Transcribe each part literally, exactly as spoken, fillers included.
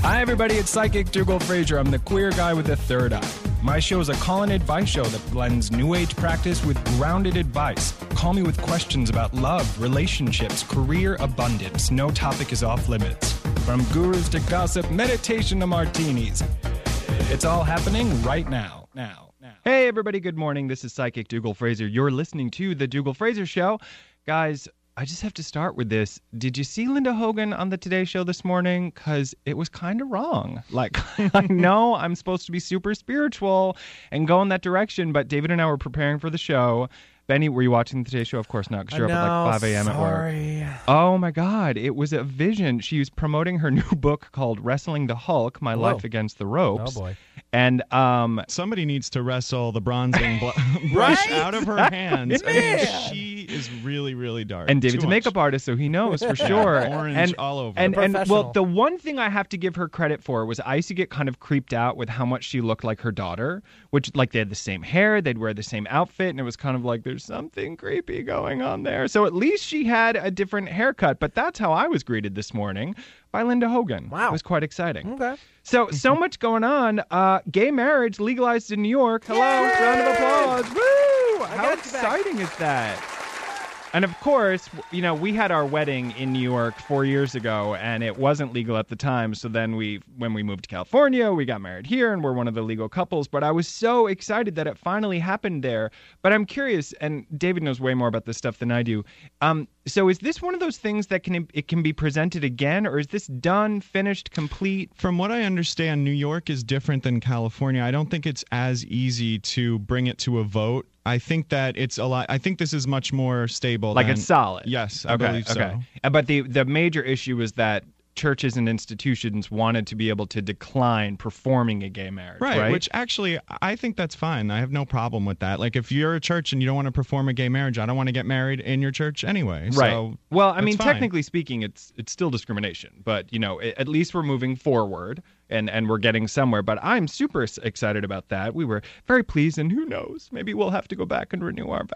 Hi, everybody. It's Psychic Dougal Fraser. I'm the queer guy with the third eye. My show is a call-in advice show that blends new age practice with grounded advice. Call me with questions about love, relationships, career, abundance. No topic is off limits. From gurus to gossip, meditation to martinis. It's all happening right now. Now. Now. Hey, everybody. Good morning. This is Psychic Dougal Fraser. You're listening to The Dougal Fraser Show. Guys, I just have to start with this. Did you see Linda Hogan on the Today Show this morning? Because it was kind of wrong. Like, I know I'm supposed to be super spiritual and go in that direction, but David and I were preparing for the show. Benny, were you watching the Today Show? Of course not, because you're no, up at like five a.m. at work. Oh, my God. It was a vision. She was promoting her new book called Wrestling the Hulk, My Whoa. Life Against the Ropes. Oh, boy. And um, somebody needs to wrestle the bronzing bl- brush Right? out of her hands. I mean, Man. she is really, really dark. And David's Too a much. makeup artist, so he knows for sure. Orange and, all over. And, The and well, professional. the one thing I have to give her credit for was I used to get kind of creeped out with how much she looked like her daughter, which, like, they had the same hair, they'd wear the same outfit, and it was kind of like, there's something creepy going on there. So at least she had a different haircut, but that's how I was greeted this morning by Linda Hogan. Wow. It was quite exciting. Okay. So, so much going on. Uh, gay marriage legalized in New York. Hello, round of applause. Woo! How got you back. exciting is that? And of course, you know, we had our wedding in New York four years ago, and it wasn't legal at the time. So then we, when we moved to California, we got married here, and we're one of the legal couples. But I was so excited that it finally happened there. But I'm curious, and David knows way more about this stuff than I do. Um, so is this one of those things that can it can be presented again, or is this done, finished, complete? From what I understand, New York is different than California. I don't think it's as easy to bring it to a vote. I think that it's a lot. I think this is much more stable. Like than, it's solid. Yes, I okay, believe so. okay. Uh, But the the major issue is that churches and institutions wanted to be able to decline performing a gay marriage, right? Right, which actually, I think that's fine. I have no problem with that. Like, if you're a church and you don't want to perform a gay marriage, I don't want to get married in your church anyway. Right. So well, I that's mean, fine. technically speaking, it's it's still discrimination, but, you know, it, at least we're moving forward. And and we're getting somewhere, but I'm super excited about that. We were very pleased, and who knows, maybe we'll have to go back and renew our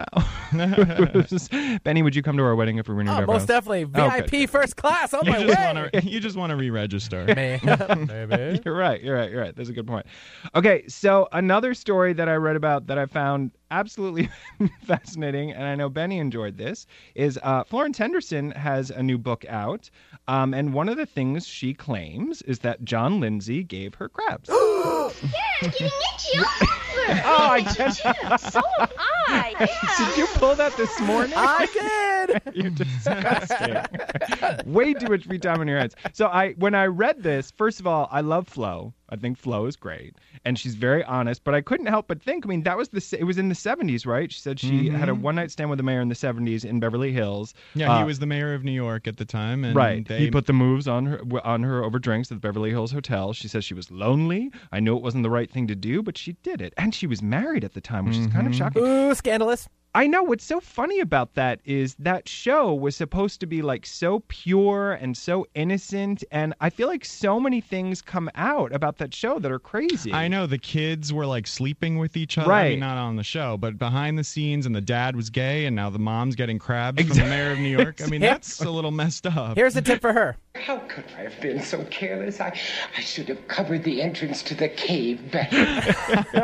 vow. Benny, would you come to our wedding if we renewed Oh, our most vows? definitely. V Oh, I P good. first class on You my just way. want to you just want to re-register. May- Maybe. You're right. You're right. You're right. That's a good point. Okay, so another story that I read about that I found absolutely fascinating, and I know Benny enjoyed this, is uh, Florence Henderson has a new book out, um, and one of the things she claims is that John Lindsay gave her crabs. Yeah, I'm getting itchy all over. Oh, I guess. So am I. Yeah. Did you pull that this morning? I did. You're disgusting. Way too much free time on your hands. So I, when I read this, first of all, I love Flo. I think Flo is great, and she's very honest. But I couldn't help but think. I mean, that was the. It was in the seventies, right? She said she Mm-hmm. had a one night stand with the mayor in the seventies in Beverly Hills. Yeah, Uh, he was the mayor of New York at the time, and Right. They, He put the moves on her on her over drinks at the Beverly Hills Hotel. She says she was lonely. I knew it wasn't the right thing to do, but she did it. And she was married at the time, which is kind of shocking. Ooh, scandalous. I know. What's so funny about that is that show was supposed to be like so pure and so innocent. And I feel like so many things come out about that show that are crazy. I know the kids were like sleeping with each other. I Right. mean, not on the show, but behind the scenes, and the dad was gay, and now the mom's getting crabs Exactly. from the mayor of New York. I mean, Yeah. that's a little messed up. Here's a tip for her. How could I have been so careless? I, I should have covered the entrance to the cave better.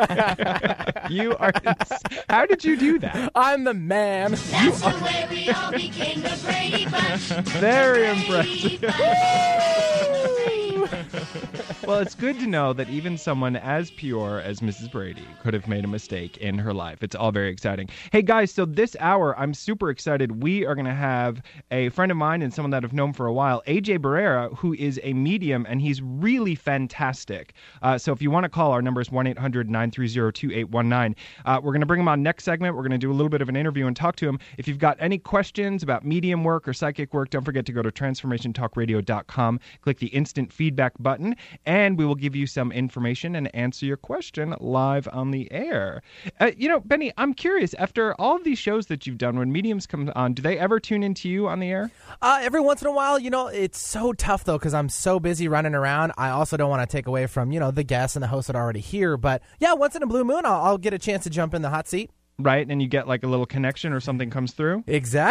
You are. How did you do that? I'm the man. That's the way we all became the Brady Bunch. Very impressive. Woo! Well, it's good to know that even someone as pure as Missus Brady could have made a mistake in her life. It's all very exciting. Hey, guys, so this hour, I'm super excited. We are going to have a friend of mine and someone that I've known for a while, A J Barrera, who is a medium, and he's really fantastic. Uh, so if you want to call, our number is one eight hundred nine three zero two eight one nine. Uh, we're going to bring him on next segment. We're going to do a little bit of an interview and talk to him. If you've got any questions about medium work or psychic work, don't forget to go to transformation talk radio dot com, click the instant feedback button, and we will give you some information and answer your question live on the air. Uh, you know, Benny, I'm curious, after all of these shows that you've done, when mediums come on, do they ever tune into you on the air? Uh, every once in a while, you know, it's so tough, though, because I'm so busy running around. I also don't want to take away from, you know, the guests and the hosts that are already here. But, yeah, once in a blue moon, I'll, I'll get a chance to jump in the hot seat. Right, and you get like a little connection or something comes through? Exactly.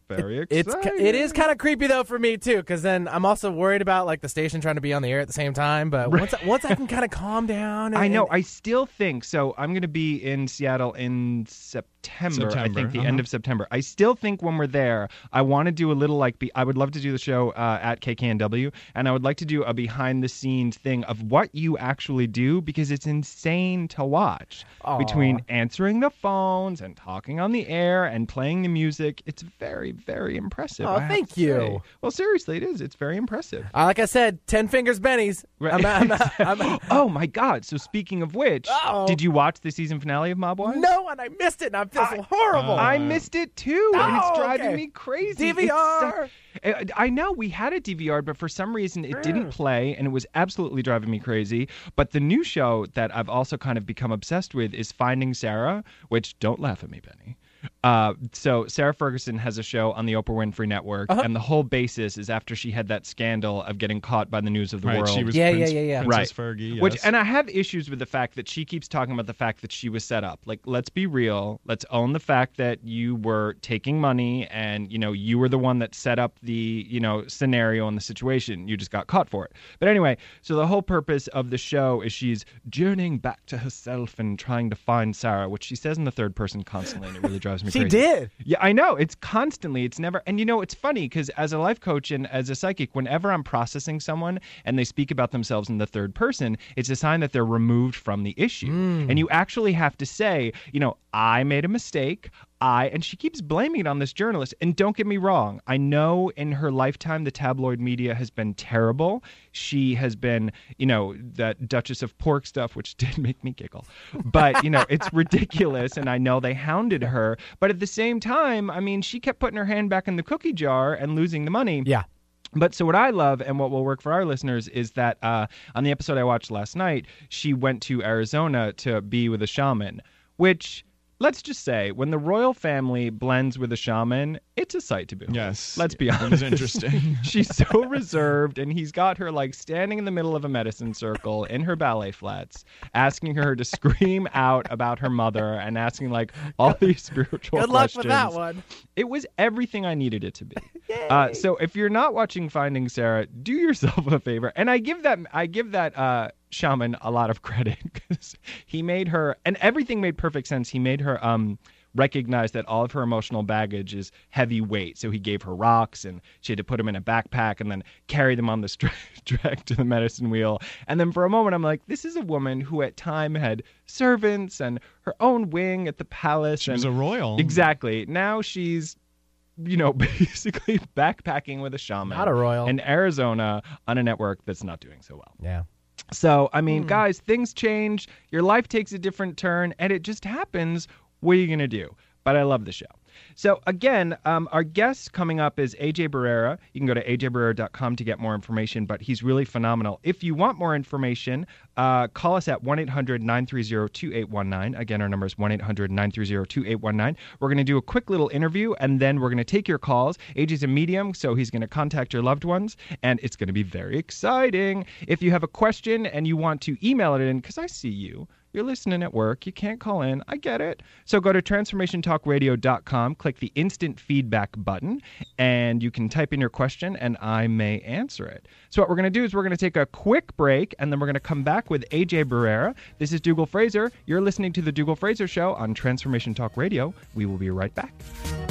very It's exciting. it is kind of creepy though for me too, because then I'm also worried about like the station trying to be on the air at the same time. But once I, once I can kind of calm down, and, I know. and- I still think so. I'm going to be in Seattle in September. I September, think the uh-huh. end of September. I still think when we're there, I want to do a little like. Be, I would love to do the show uh, at K K N W, and I would like to do a behind the scenes thing of what you actually do because it's insane to watch. Aw. Between answering the phones and talking on the air and playing the music, it's very, very impressive. Aw, I have thank to you. say. Well, seriously, it is. It's very impressive. Uh, like I said, ten fingers Benny's. Right. I'm, I'm, I'm, Oh my God! So speaking of which, Uh-oh. did you watch the season finale of Mob Wives? no, and I missed it, and I feel so horrible. Uh, I missed it too, and it's Oh, driving okay. me crazy. D V R. It's so- uh, I know we had it D V R'd, but for some reason it didn't play, and it was absolutely driving me crazy. But the new show that I've also kind of become obsessed with is Finding Sarah, which don't laugh at me, Benny. Uh, so Sarah Ferguson has a show on the Oprah Winfrey Network, Uh-huh. and the whole basis is after she had that scandal of getting caught by the news of the Right, world. she was Yeah, Prince, yeah, yeah, yeah. Princess Right. Fergie, yes. Which, and I have issues with the fact that she keeps talking about the fact that she was set up. Like, let's be real. Let's own the fact that you were taking money and, you know, you were the one that set up the, you know, scenario and the situation. You just got caught for it. But anyway, so the whole purpose of the show is she's journeying back to herself and trying to find Sarah, which she says in the third person constantly, and it really drives me She crazy. did. Yeah, I know. It's constantly. It's never. And you know, it's funny because as a life coach and as a psychic, whenever I'm processing someone and they speak about themselves in the third person, it's a sign that they're removed from the issue. And you actually have to say, you know, I made a mistake. I, and she keeps blaming it on this journalist. And don't get me wrong. I know in her lifetime, the tabloid media has been terrible. She has been, you know, that Duchess of Pork stuff, which did make me giggle. But, you know, it's ridiculous. And I know they hounded her. But at the same time, I mean, she kept putting her hand back in the cookie jar and losing the money. Yeah. But so what I love and what will work for our listeners is that uh, on the episode I watched last night, she went to Arizona to be with a shaman, which... Let's just say, when the royal family blends with a shaman, it's a sight to behold. Yes. Let's be honest. It was interesting. She's so reserved, and he's got her, like, standing in the middle of a medicine circle in her ballet flats, asking her to scream out about her mother and asking, like, all these spiritual Good luck questions. with that one. It was everything I needed it to be. Uh, so if you're not watching Finding Sarah, do yourself a favor. And I give that I give that uh, shaman a lot of credit because he made her, and everything made perfect sense. He made her um, recognize that all of her emotional baggage is heavy weight. So he gave her rocks, and she had to put them in a backpack and then carry them on the stra- drag to the medicine wheel. And then for a moment, I'm like, this is a woman who at time had servants and her own wing at the palace. She and was a royal. Exactly. Now she's, you know, basically backpacking with a shaman. Not a royal. In Arizona on a network that's not doing so well. Yeah. So, I mean, guys, things change. Your life takes a different turn, and it just happens. What are you going to do? But I love the show. So, again, um, our guest coming up is A J Barrera. You can go to a j barrera dot com to get more information, but he's really phenomenal. If you want more information, uh, call us at one eight hundred nine three zero two eight one nine. Again, our number is one eight hundred nine three zero two eight one nine. We're going to do a quick little interview, and then we're going to take your calls. A J's a medium, so he's going to contact your loved ones, and it's going to be very exciting. If you have a question and you want to email it in, because I see you. You're listening at work. You can't call in. I get it. So go to transformation talk radio dot com, click the instant feedback button, and you can type in your question, and I may answer it. So what we're going to do is we're going to take a quick break, and then we're going to come back with A J Barrera. This is Dougal Fraser. You're listening to The Dougal Fraser Show on Transformation Talk Radio. We will be right back.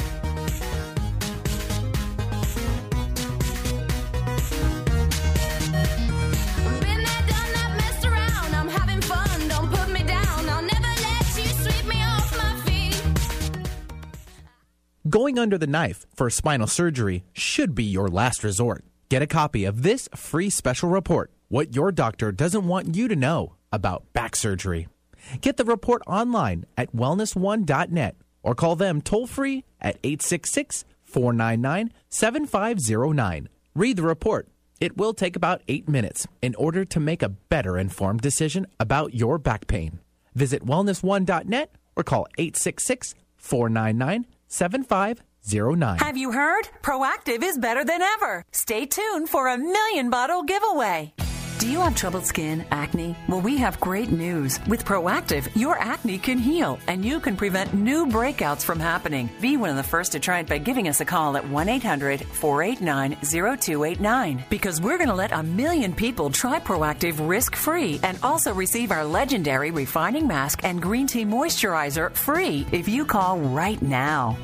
Been there, done that, messed around. I'm having fun. Don't put me down. I'll never let you sweep me off my feet. Going under the knife for spinal surgery should be your last resort. Get a copy of this free special report, What Your Doctor Doesn't Want You to Know About Back Surgery. Get the report online at wellness one dot net or call them toll-free at eight six six, four nine nine, seven five zero nine. Read the report. It will take about eight minutes in order to make a better informed decision about your back pain. Visit wellness one dot net or call eight six six, four nine nine, seven five zero nine. Have you heard? Proactive is better than ever. Stay tuned for a million bottle giveaway. Do you have troubled skin, acne? Well, we have great news. With Proactive, your acne can heal, and you can prevent new breakouts from happening. Be one of the first to try it by giving us a call at one eight hundred, four eight nine, zero two eight nine. Because we're going to let a million people try Proactive risk-free and also receive our legendary refining mask and green tea moisturizer free if you call right now.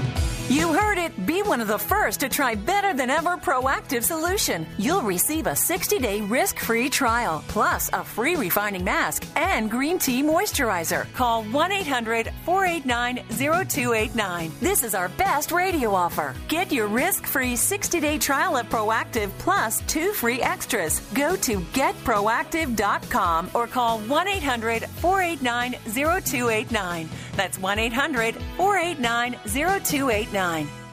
You heard it. Be one of the first to try better than ever Proactive solution. You'll receive a sixty-day risk-free trial, plus a free refining mask and green tea moisturizer. Call one eight hundred, four eight nine, zero two eight nine. This is our best radio offer. Get your risk-free sixty-day trial of Proactive plus two free extras. Go to get proactive dot com or call one eight hundred, four eight nine, zero two eight nine. That's one eight hundred, four eight nine, zero two eight nine.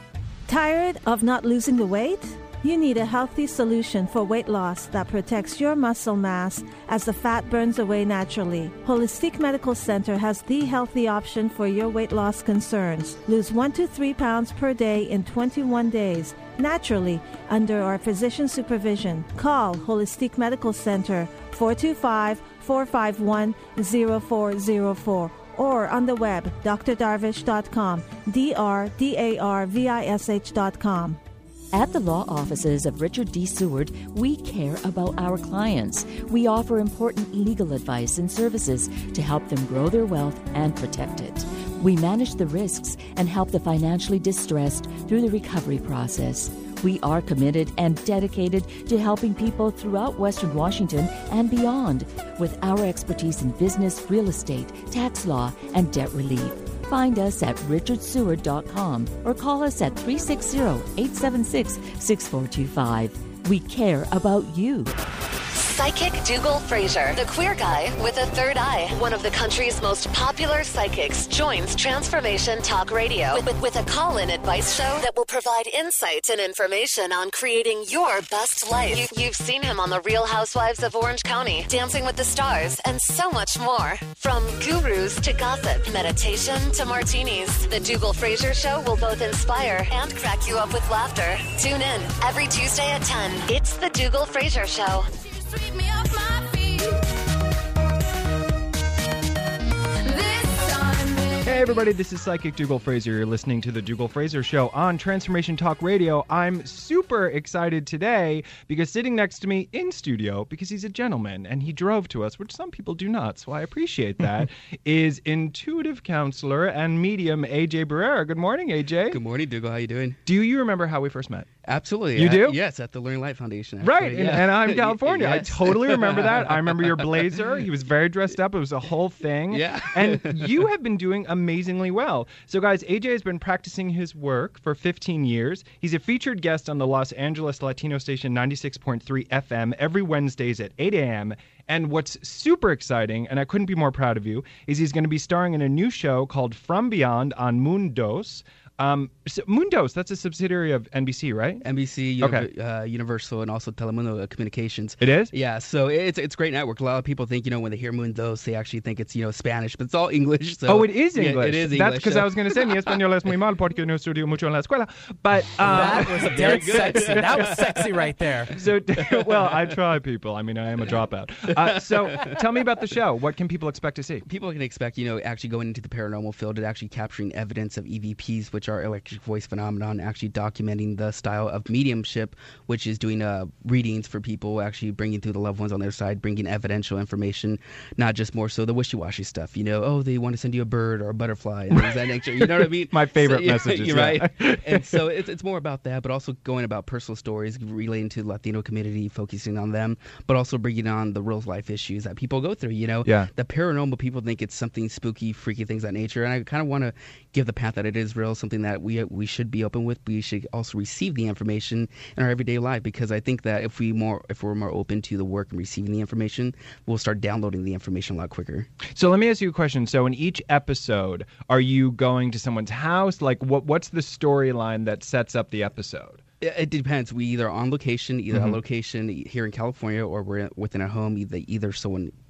Tired of not losing the weight? You need a healthy solution for weight loss that protects your muscle mass as the fat burns away naturally. Holistic Medical Center has the healthy option for your weight loss concerns. Lose one to three pounds per day in twenty-one days, naturally, under our physician supervision. Call Holistic Medical Center, four two five, four five one, zero four zero four. Or on the web, d r darvish dot com, D R D A R V I S H dot com. At the law offices of Richard D. Seward, we care about our clients. We offer important legal advice and services to help them grow their wealth and protect it. We manage the risks and help the financially distressed through the recovery process. We are committed and dedicated to helping people throughout Western Washington and beyond with our expertise in business, real estate, tax law, and debt relief. Find us at richard seward dot com or call us at three six zero, eight seven six, six four two five. We care about you. Psychic Dougal Fraser, the queer guy with a third eye. One of the country's most popular psychics joins Transformation Talk Radio with, with a call-in advice show that will provide insights and information on creating your best life. You, you've seen him on The Real Housewives of Orange County, Dancing with the Stars, and so much more. From gurus to gossip, meditation to martinis, the Dougal Fraser Show will both inspire and crack you up with laughter. Tune in every Tuesday at ten. It's the Dougal Fraser Show. Sweep me off my feet. This time, baby. Hey everybody, this is Psychic Dougal Fraser. You're listening to the Dougal Fraser Show on Transformation Talk Radio. I'm super excited today because sitting next to me in studio, because he's a gentleman and he drove to us, which some people do not, so I appreciate that, is intuitive counselor and medium A J Barrera. Good morning, A J. Good morning, Dougal. How you doing? Do you remember how we first met? Absolutely. You Uh, do? yes, at the Learning Light Foundation. Actually. Right, in yeah. Anaheim, California. Yes. I totally remember that. I remember your blazer. He was very dressed up. It was a whole thing. Yeah. And you have been doing amazingly well. So, guys, A J has been practicing his work for fifteen years. He's a featured guest on the Los Angeles Latino station ninety-six point three F M every Wednesdays at eight a.m. And what's super exciting, and I couldn't be more proud of you, is he's going to be starring in a new show called From Beyond on Mundos. Um, so Mundos, that's a subsidiary of N B C, right? N B C, Okay. Univ- uh, Universal, and also Telemundo Communications. It is? Yeah, so it's it's a great network. A lot of people think, you know, when they hear Mundos, they actually think it's, you know, Spanish, but it's all English. So Oh, it is Yeah, English. it is That's English. because so- I was going to say, mi español es muy mal porque no estudio mucho en la escuela. But, um, That was very sexy. That was sexy right there. so, well, I try, people. I mean, I am a dropout. Uh, so tell me about the show. What can people expect to see? People can expect, you know, actually going into the paranormal field and actually capturing evidence of E V Ps, which are electric voice phenomenon, actually documenting the style of mediumship, which is doing uh, readings for people, actually bringing through the loved ones on their side, bringing evidential information, not just more so the wishy-washy stuff. You know, oh, they want to send you a bird or a butterfly and things of that nature. You know what I mean? My favorite so, yeah, messages, You're yeah. right. And so it's, it's more about that, but also going about personal stories, relating to the Latino community, focusing on them, but also bringing on the real life issues that people go through. You know, Yeah. the paranormal, people think it's something spooky, freaky, things of that nature, and I kind of want to give the path that it is real, something that we we should be open with. We should also receive the information in our everyday life, because I think that if we more if we're more open to the work and receiving the information, we'll start downloading the information a lot quicker. So let me ask you a question. So in each episode, are you going to someone's house? Like, what what's the storyline that sets up the episode? It, it depends. We either on location, either Mhm. a location here in California, or we're within a home, either either someone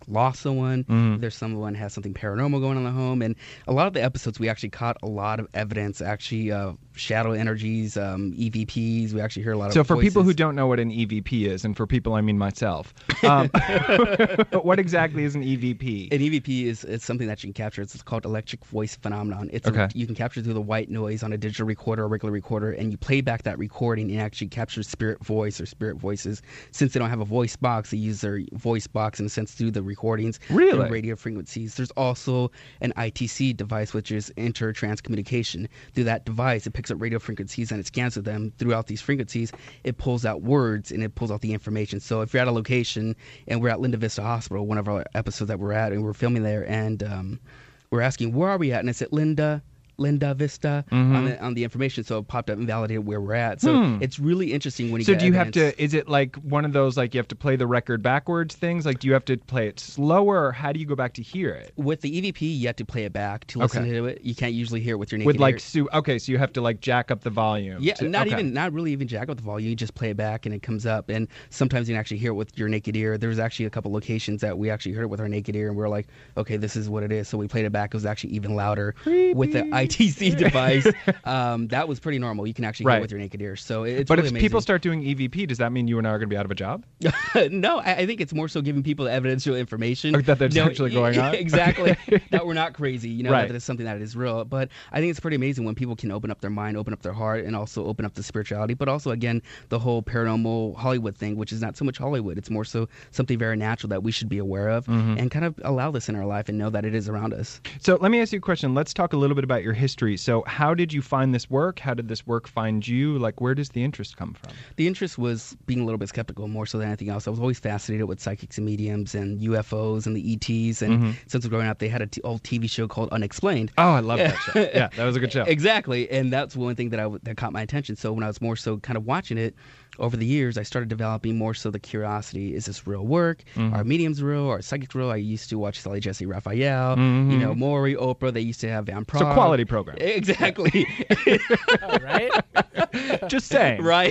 lost someone, Mhm. if there's someone has something paranormal going on in the home. And a lot of the episodes, we actually caught a lot of evidence, actually, uh, shadow energies, um, E V Ps. We actually hear a lot So of for people who voices. don't know what an E V P is, and for people I mean myself, um, what exactly is an E V P? An E V P is, is something that you can capture. It's called electric voice phenomenon. It's Okay. a, you can capture through the white noise on a digital recorder or regular recorder, and you play back that recording and actually captures spirit voice or spirit voices. Since they don't have a voice box, they use their voice box in a sense through the recordings. Really? through radio frequencies. There's also an I T C device, which is inter-trans communication. Through that device, it picks up radio frequencies and it scans with them. Throughout these frequencies, it pulls out words and it pulls out the information. So if you're at a location and we're at Linda Vista Hospital, one of our episodes that we're at, and we're filming there, and um, we're asking, where are we at? And it's at Linda Linda Vista Mhm. on, the, on the information, so it popped up and validated where we're at. So Hmm. it's really interesting when you So get do you evidence. have to, is it like one of those, like you have to play the record backwards things? Like do you have to play it slower, or how do you go back to hear it? With the E V P, you have to play it back to listen Okay. to it. You can't usually hear it with your naked With like, ear. su- okay, so you have to like jack up the volume. Yeah, to- not okay. even, not really even jack up the volume. You just play it back and it comes up. And sometimes you can actually hear it with your naked ear. There was actually a couple locations that we actually heard it with our naked ear, and we were like, okay, this is what it is. So we played it back. It was actually even louder with the I T C device. um, that was pretty normal. You can actually hear Right. it with your naked ear. So it- it's But really if amazing. people start doing E V P, does that mean you and I are going to be out of a job? no, I, I think it's more so giving people evidential information Or that that's No, actually going on? Exactly. That we're not crazy, you know, Right. that it's something that is real. But I think it's pretty amazing when people can open up their mind, open up their heart, and also open up the spirituality. But also, again, the whole paranormal Hollywood thing, which is not so much Hollywood. It's more so something very natural that we should be aware of Mhm. and kind of allow this in our life and know that it is around us. So let me ask you a question. Let's talk a little bit about your history. So how did you find this work? How did this work find you? Like, where does the interest come from? The interest was being a little bit skeptical more so than anything else. I was always fascinated with psychics and mediums and U F Os and the E Ts. And Mhm. since growing up, they had an t- old T V show called Unexplained. Oh, I love that show. Yeah, that was a good show. Exactly. And that's one thing that I w- that caught my attention. So when I was more so kind of watching it, over the years, I started developing more so the curiosity. Is this real work? Mhm. Are mediums real? Are psychics real? I used to watch Sally Jesse Raphael, Mhm. you know, Maury, Oprah. They used to have Van Prague. So quality program. Exactly. right? Just saying. Right.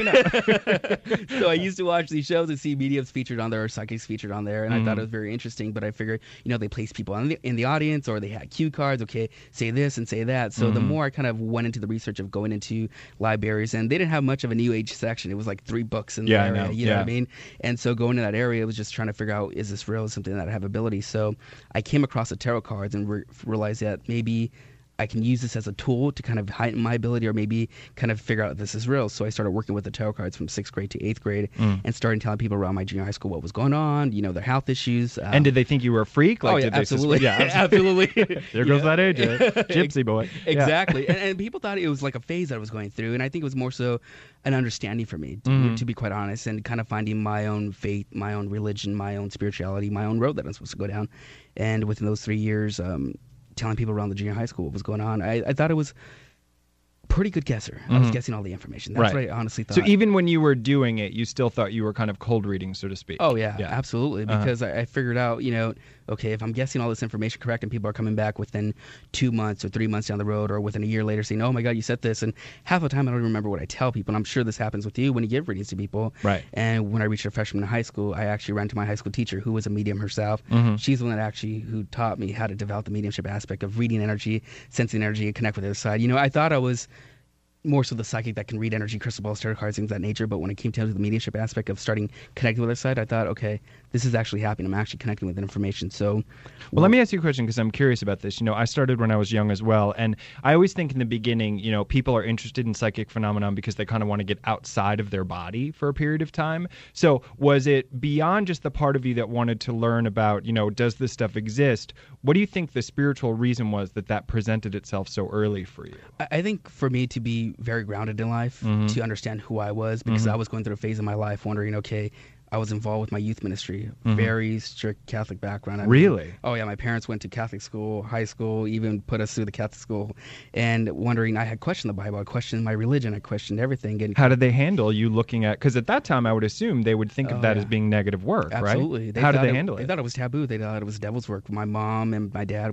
So I used to watch these shows and see mediums featured on there or psychics featured on there, and I thought Mhm. it was very interesting. But I figured, you know, they placed people in the, in the audience, or they had cue cards. Okay, say this and say that. So the Mhm. more I kind of went into the research of going into libraries, and they didn't have much of a New Age section. It was like three books in Yeah, I the area. know. You know what I Yeah. mean? And so going to that area was just trying to figure out, is this real? Is something that I have ability? So I came across the tarot cards and re- realized that maybe I can use this as a tool to kind of heighten my ability, or maybe kind of figure out if this is real. So I started working with the tarot cards from sixth grade to eighth grade, Mm. and started telling people around my junior high school what was going on, you know, their health issues. Um, And did they think you were a freak? Like, oh, yeah, did they absolutely. Sus- yeah, Absolutely. There goes Yeah. that age, eh? Gypsy boy. Yeah. Exactly. and, and people thought it was like a phase that I was going through. And I think it was more so an understanding for me, to, Mhm. to be quite honest, and kind of finding my own faith, my own religion, my own spirituality, my own road that I'm supposed to go down. And within those three years, um, telling people around the junior high school what was going on, I, I thought it was pretty good guesser. I was Mhm. guessing all the information. That's Right. what I honestly thought. So even when you were doing it, you still thought you were kind of cold reading, so to speak. Oh yeah, absolutely. Uh-huh. Because I, I figured out, you know, okay, if I'm guessing all this information correct, and people are coming back within two months or three months down the road, or within a year later, saying, "Oh my God, you said this," and half the time I don't even remember what I tell people. And I'm sure this happens with you when you give readings to people. Right. And when I reached a freshman in high school, I actually ran to my high school teacher, who was a medium herself. Mhm. She's the one that actually who taught me how to develop the mediumship aspect of reading energy, sensing energy, and connect with the other side. You know, I thought I was more so the psychic that can read energy, crystal balls, tarot cards, things of that nature. But when it came down to the mediumship aspect of starting connecting with the other side, I thought, okay, this is actually happening. I'm actually connecting with information. So, Well, let me ask you a question, because I'm curious about this. You know, I started when I was young as well, and I always think in the beginning, you know, people are interested in psychic phenomenon because they kind of want to get outside of their body for a period of time. So was it beyond just the part of you that wanted to learn about, you know, does this stuff exist? What do you think the spiritual reason was that that presented itself so early for you? I I think for me to be very grounded in life, Mhm. to understand who I was, because Mhm. I was going through a phase of my life wondering, okay, I was involved with my youth ministry, Mhm. very strict Catholic background. I mean, Really? oh yeah, my parents went to Catholic school, high school, even put us through the Catholic school, and wondering, I had questioned the Bible, I questioned my religion, I questioned everything. And How did they handle you looking at, because at that time I would assume they would think of Oh, that yeah. as being negative work, Absolutely. right? They How did thought they handle They it? thought it was taboo. They thought it was devil's work. My mom and my dad were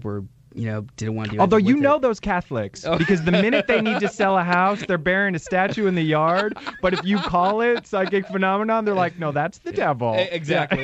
you know, didn't want to do Although anything you with know it. those Catholics, Oh. because the minute they need to sell a house, they're burying a statue in the yard. But if you call it psychic phenomenon, they're like, no, that's the devil. E- Exactly.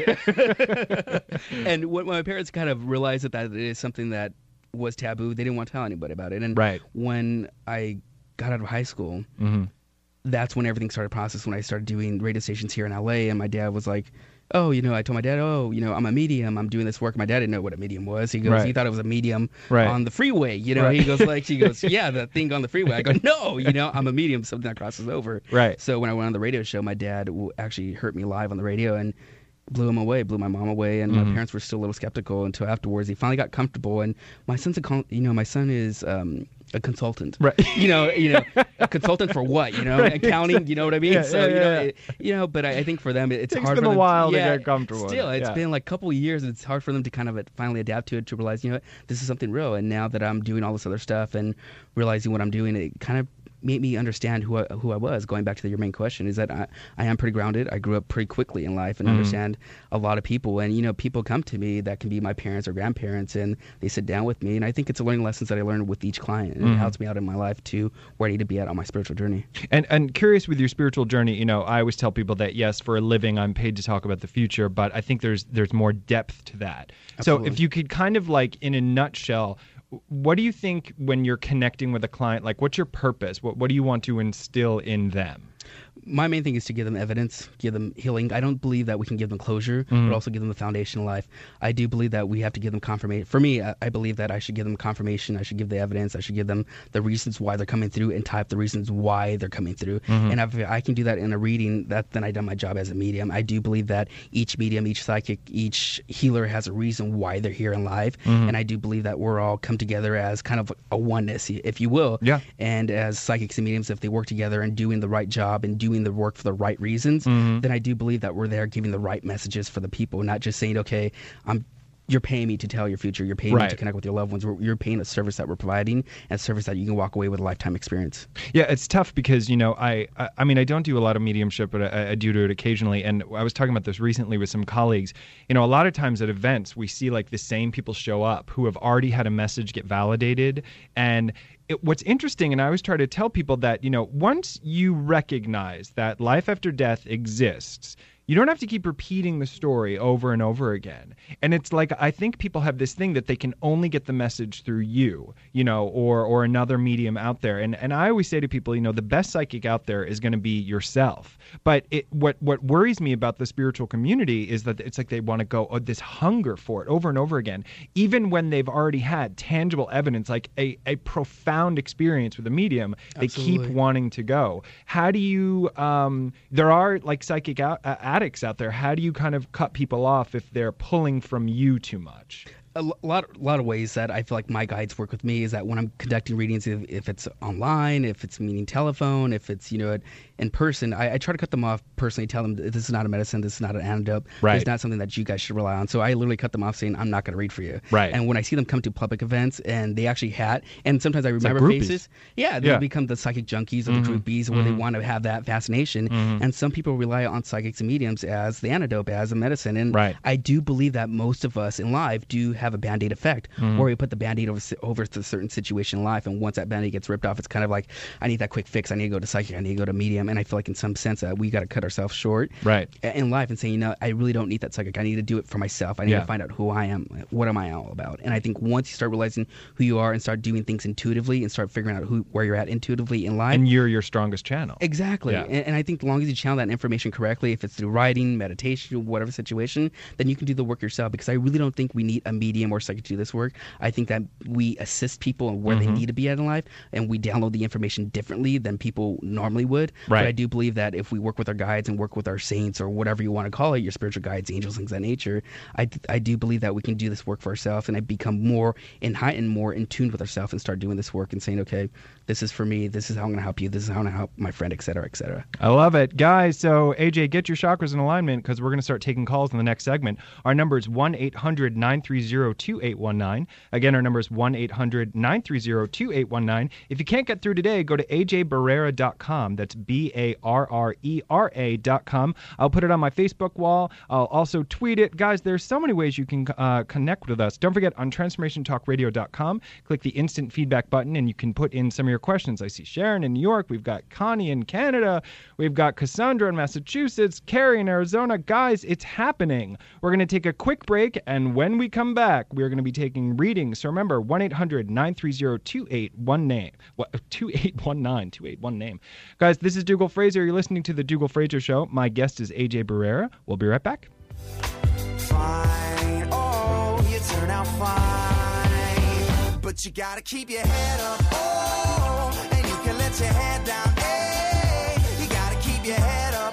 And when my parents kind of realized that, that it is something that was taboo, they didn't want to tell anybody about it. And Right. when I got out of high school, Mm-hmm. that's when everything started process. When I started doing radio stations here in L A, and my dad was like, oh, you know, I told my dad, oh, you know, I'm a medium. I'm doing this work. My dad didn't know what a medium was. He goes, Right. he thought it was a medium Right. on the freeway. You know, Right. he goes like, he goes, yeah, the thing on the freeway. I go, no, you know, I'm a medium, something that crosses over. Right. So when I went on the radio show, my dad w- actually heard me live on the radio and blew him away, blew my mom away, and Mhm. my parents were still a little skeptical until afterwards. He finally got comfortable, and my son's a, con- you know, my son is um, a consultant. Right. You know, you know, a consultant for what? You know, Right. accounting. You know what I mean? Yeah, so yeah, you know, yeah. it, you know, but I, I think for them, it, it's Takes hard them for a them. while to yeah, get comfortable with Still, it, it's yeah. been like a couple of years. And it's hard for them to kind of finally adapt to it, to realize, you know, what, this is something real. And now that I'm doing all this other stuff and realizing what I'm doing, it kind of made me understand who I, who I was. Going back to your main question, is that I, I am pretty grounded. I grew up pretty quickly in life and Mhm. understand a lot of people. And, you know, people come to me that can be my parents or grandparents, and they sit down with me. And I think it's a learning lessons that I learned with each client. And Mhm. it helps me out in my life to where I need to be at on my spiritual journey. And and curious with your spiritual journey, you know, I always tell people that yes, for a living, I'm paid to talk about the future, but I think there's there's more depth to that. So Absolutely. if you could kind of like, in a nutshell, what do you think when you're connecting with a client? Like, what's your purpose? What what do you want to instill in them? My main thing is to give them evidence, give them healing. I don't believe that we can give them closure, Mhm. but also give them the foundation of life. I do believe that we have to give them confirmation. For me, I, I believe that I should give them confirmation. I should give the evidence. I should give them the reasons why they're coming through and type the reasons why they're coming through. Mhm. And if I can do that in a reading, that then I've done my job as a medium. I do believe that each medium, each psychic, each healer has a reason why they're here in life. Mhm. And I do believe that we're all come together as kind of a oneness, if you will. Yeah. And as psychics and mediums, if they work together and doing the right job and doing the work for the right reasons, Mhm. then I do believe that we're there giving the right messages for the people, not just saying, okay, I'm you're paying me to tell your future, you're paying me Right. to connect with your loved ones. We're, you're paying a service that we're providing, and a service that you can walk away with a lifetime experience. Yeah, it's tough because, you know, I, I I mean, I don't do a lot of mediumship, but I, I do do it occasionally. And I was talking about this recently with some colleagues. You know, a lot of times at events, we see like the same people show up who have already had a message get validated. And it, what's interesting, and I always try to tell people that, you know, once you recognize that life after death exists, you don't have to keep repeating the story over and over again. And it's like, I think people have this thing that they can only get the message through you, you know, or or another medium out there. And and I always say to people, you know, the best psychic out there is going to be yourself. But it, what what worries me about the spiritual community is that it's like they want to go, oh, this hunger for it over and over again, even when they've already had tangible evidence, like a, a profound experience with a medium, they Absolutely. keep wanting to go. How do you, um, there are like psychic out, uh, addicts out there. How do you kind of cut people off if they're pulling from you too much? A l- lot, a lot of ways that I feel like my guides work with me is that when I'm conducting readings, if, if it's online, if it's meaning telephone, if it's, you know, in person, I, I try to cut them off personally, tell them this is not a medicine, this is not an antidote, Right. it's not something that you guys should rely on. So I literally cut them off saying, I'm not going to read for you. Right. And when I see them come to public events and they actually had, and sometimes I like remember groupies. faces, yeah, they Yeah. become the psychic junkies or Mhm. the groupies where they Mhm. want to have that fascination. Mhm. And some people rely on psychics and mediums as the antidote, as a medicine. And Right. I do believe that most of us in life do have a Band-Aid effect, Mhm. where we put the Band-Aid over, over to a certain situation in life, and once that Band-Aid gets ripped off, it's kind of like, I need that quick fix, I need to go to psychic, I need to go to medium, and I feel like in some sense that we got to cut ourselves short Right. in life and saying, you know, I really don't need that psychic, I need to do it for myself, I need Yeah. to find out who I am, what am I all about. And I think once you start realizing who you are and start doing things intuitively and start figuring out who where you're at intuitively in life, And you're your strongest channel. Exactly. Yeah. And, and I think as long as you channel that information correctly, if it's through writing, meditation, whatever situation, then you can do the work yourself. Because I really don't think we need a medium or psychic to do this work. I think that we assist people in where Mhm. they need to be at in life, and we download the information differently than people normally would. Right. But I do believe that if we work with our guides and work with our saints or whatever you want to call it, your spiritual guides, angels, things of that nature, I, I do believe that we can do this work for ourselves, and I become more in heightened, more in tune with ourselves, and start doing this work and saying, okay, this is for me, this is how I'm going to help you, this is how I'm going to help my friend, et cetera, et cetera. I love it. Guys, so A J, get your chakras in alignment because we're going to start taking calls in the next segment. Our number is one eight hundred nine three zero zero, two eight one nine. Again, our number is one eight hundred nine three zero two eight one nine. If you can't get through today, go to a j barrera dot com. That's B A R R E R A dot com. I'll put it on my Facebook wall. I'll also tweet it. Guys, there's so many ways you can uh, connect with us. Don't forget, on transformation talk radio dot com, click the instant feedback button, and you can put in some of your questions. I see Sharon in New York. We've got Connie in Canada. We've got Cassandra in Massachusetts. Carrie in Arizona. Guys, it's happening. We're going to take a quick break, and when we come back, we're going to be taking readings. So remember, one eight hundred nine three zero two eight one nine. two eight one nine. two eight one name. Guys, this is Dougal Fraser. You're listening to The Dougal Fraser Show. My guest is A J Barrera. We'll be right back. Fine, oh, you turn out fine, but you gotta keep your head up, oh, and you can let your head down, hey, you gotta keep your head up,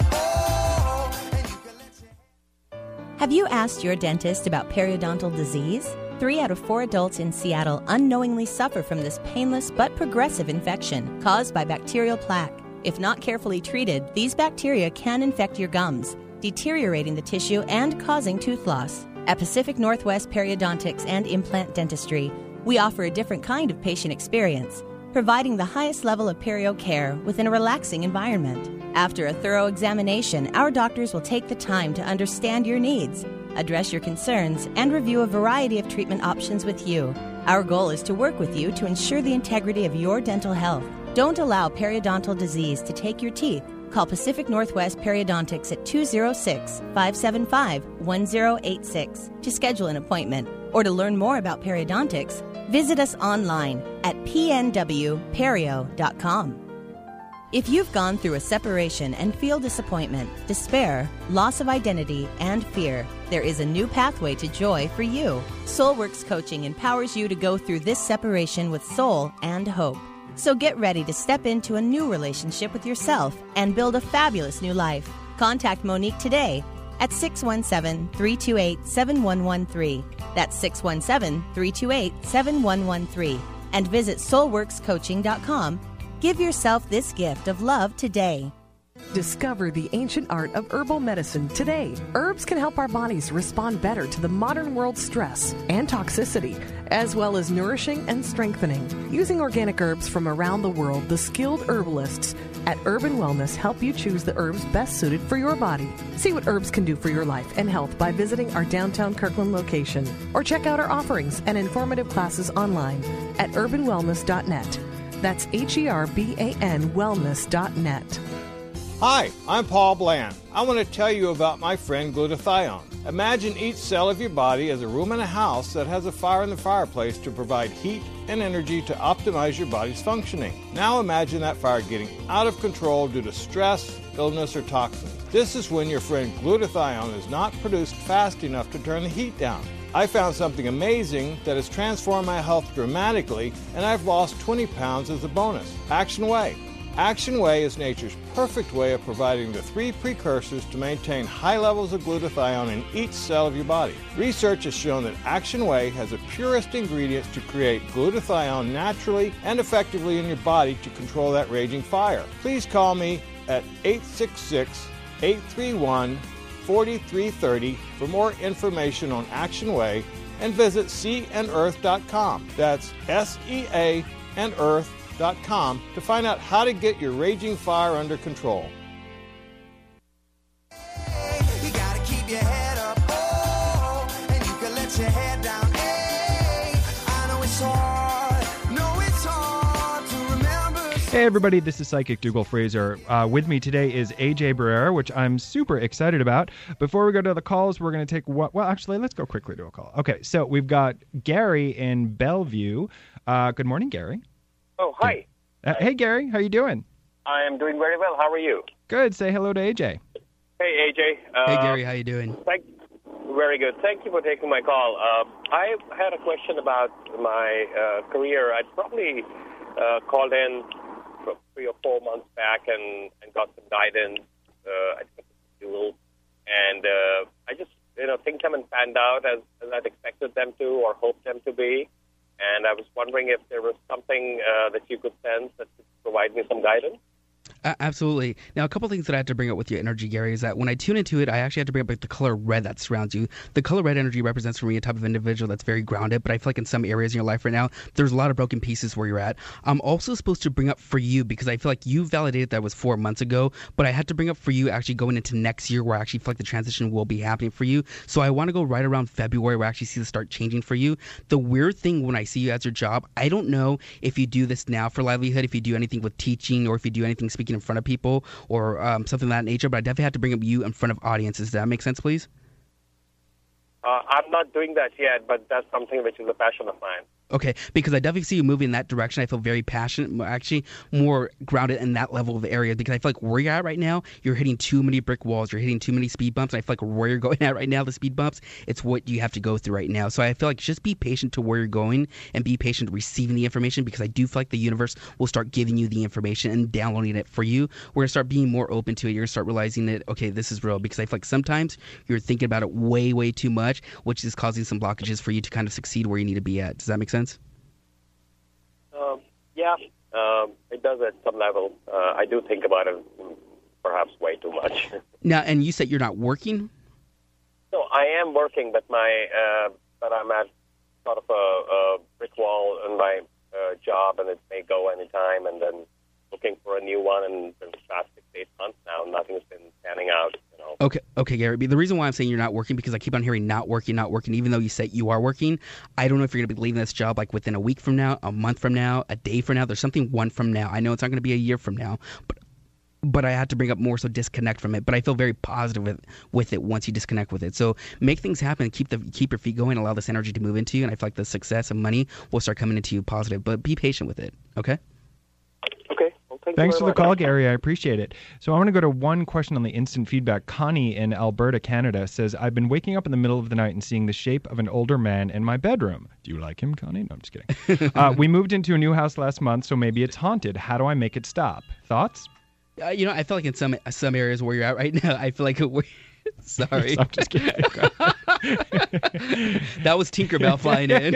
oh, and you can let your Have you asked your dentist about periodontal disease? Three out of four adults in Seattle unknowingly suffer from this painless but progressive infection caused by bacterial plaque. If not carefully treated, these bacteria can infect your gums, deteriorating the tissue and causing tooth loss. At Pacific Northwest Periodontics and Implant Dentistry, we offer a different kind of patient experience, providing the highest level of perio care within a relaxing environment. After a thorough examination, our doctors will take the time to understand your needs, address your concerns, and review a variety of treatment options with you. Our goal is to work with you to ensure the integrity of your dental health. Don't allow periodontal disease to take your teeth. Call Pacific Northwest Periodontics at two oh six, five seven five, one oh eight six to schedule an appointment. Or to learn more about periodontics, visit us online at p n w perio dot com. If you've gone through a separation and feel disappointment, despair, loss of identity, and fear, there is a new pathway to joy for you. Soulworks Coaching empowers you to go through this separation with soul and hope. So get ready to step into a new relationship with yourself and build a fabulous new life. Contact Monique today at six one seven, three two eight, seven one one three. That's six one seven, three two eight, seven one one three. And visit soul works coaching dot com. Give yourself this gift of love today. Discover the ancient art of herbal medicine today. Herbs can help our bodies respond better to the modern world's stress and toxicity, as well as nourishing and strengthening. Using organic herbs from around the world, the skilled herbalists at Urban Wellness help you choose the herbs best suited for your body. See what herbs can do for your life and health by visiting our downtown Kirkland location, or check out our offerings and informative classes online at urban wellness dot net. That's H E R B A N wellness dot net. Hi, I'm Paul Bland. I want to tell you about my friend glutathione. Imagine each cell of your body as a room in a house that has a fire in the fireplace to provide heat and energy to optimize your body's functioning. Now imagine that fire getting out of control due to stress, illness, or toxins. This is when your friend glutathione is not produced fast enough to turn the heat down. I found something amazing that has transformed my health dramatically, and I've lost twenty pounds as a bonus. Action Way. Action Way is nature's perfect way of providing the three precursors to maintain high levels of glutathione in each cell of your body. Research has shown that Action Way has the purest ingredients to create glutathione naturally and effectively in your body to control that raging fire. Please call me at eight six six, eight three one, four three three zero for more information on Action Way, and visit sea and earth dot com. That's S E A and earth dot com to find out how to get your raging fire under control. You gotta keep your head up, oh, and you can let your head down, hey, I know it's hard, no it's hard to remember. Hey everybody, this is Psychic Dougal Fraser. Uh, with me today is A J Barrera, which I'm super excited about. Before we go to the calls, we're going to take what? Well, actually, let's go quickly to a call. Okay, so we've got Gary in Bellevue. Uh, good morning, Gary. Oh, hi. Uh, hey, Gary. How you doing? I am doing very well. How are you? Good. Say hello to A J. Hey, A J. Uh, hey, Gary. How you doing? Thank, very good. Thank you for taking my call. Uh, I had a question about my uh, career. I probably uh, called in three or four months back and, and got some guidance. Uh, I took a dual, and uh, I just, you know, things haven't panned out as, as I'd expected them to or hoped them to be. And I was wondering if there was something uh, that you could sense that could provide me some guidance. Uh, absolutely. Now, a couple things that I have to bring up with your energy, Gary, is that when I tune into it, I actually have to bring up like, the color red that surrounds you. The color red energy represents for me a type of individual that's very grounded, but I feel like in some areas in your life right now, there's a lot of broken pieces where you're at. I'm also supposed to bring up for you, because I feel like you validated that was four months ago, but I had to bring up for you actually going into next year where I actually feel like the transition will be happening for you. So I want to go right around February where I actually see this start changing for you. The weird thing when I see you as your job, I don't know if you do this now for livelihood, if you do anything with teaching, or if you do anything speaking in front of people, or um, something of that nature, but I definitely have to bring up you in front of audiences. Does that make sense, please? Uh, I'm not doing that yet, but that's something which is a passion of mine. Okay, because I definitely see you moving in that direction. I feel very passionate, more- actually more grounded in that level of area, because I feel like where you're at right now, you're hitting too many brick walls, you're hitting too many speed bumps, and I feel like where you're going at right now, the speed bumps, it's what you have to go through right now. So I feel like just be patient to where you're going and be patient receiving the information, because I do feel like the universe will start giving you the information and downloading it for you. We're going to start being more open to it. You're going to start realizing that, okay, this is real, because I feel like sometimes you're thinking about it way, way too much, which is causing some blockages for you to kind of succeed where you need to be at. Does that make sense? Um, yeah, um, it does at some level. Uh, I do think about it mm, perhaps way too much. Now, and you said you're not working? No, I am working, but my uh, but I'm at sort of a, a brick wall in my uh, job, and it may go anytime, and then looking for a new one, and it's been past six, eight months now. Nothing's been panning out, you know. Okay, okay, Gary. The reason why I'm saying you're not working, because I keep on hearing not working, not working, even though you say you are working. I don't know if you're going to be leaving this job like within a week from now, a month from now, a day from now. There's something one from now. I know it's not going to be a year from now, but but I had to bring up more so disconnect from it. But I feel very positive with, with it once you disconnect with it. So make things happen, keep the keep your feet going, allow this energy to move into you, and I feel like the success and money will start coming into you positive. But be patient with it, okay? Okay. Well, thank Thanks you for very the much. call, Gary. I appreciate it. So I want to go to one question on the instant feedback. Connie in Alberta, Canada says, I've been waking up in the middle of the night and seeing the shape of an older man in my bedroom. Do you like him, Connie? No, I'm just kidding. uh, we moved into a new house last month, so maybe it's haunted. How do I make it stop? Thoughts? Uh, you know, I feel like in some some areas where you're at right now, I feel like we're... Sorry. I'm just kidding. That was Tinkerbell flying in. Yeah,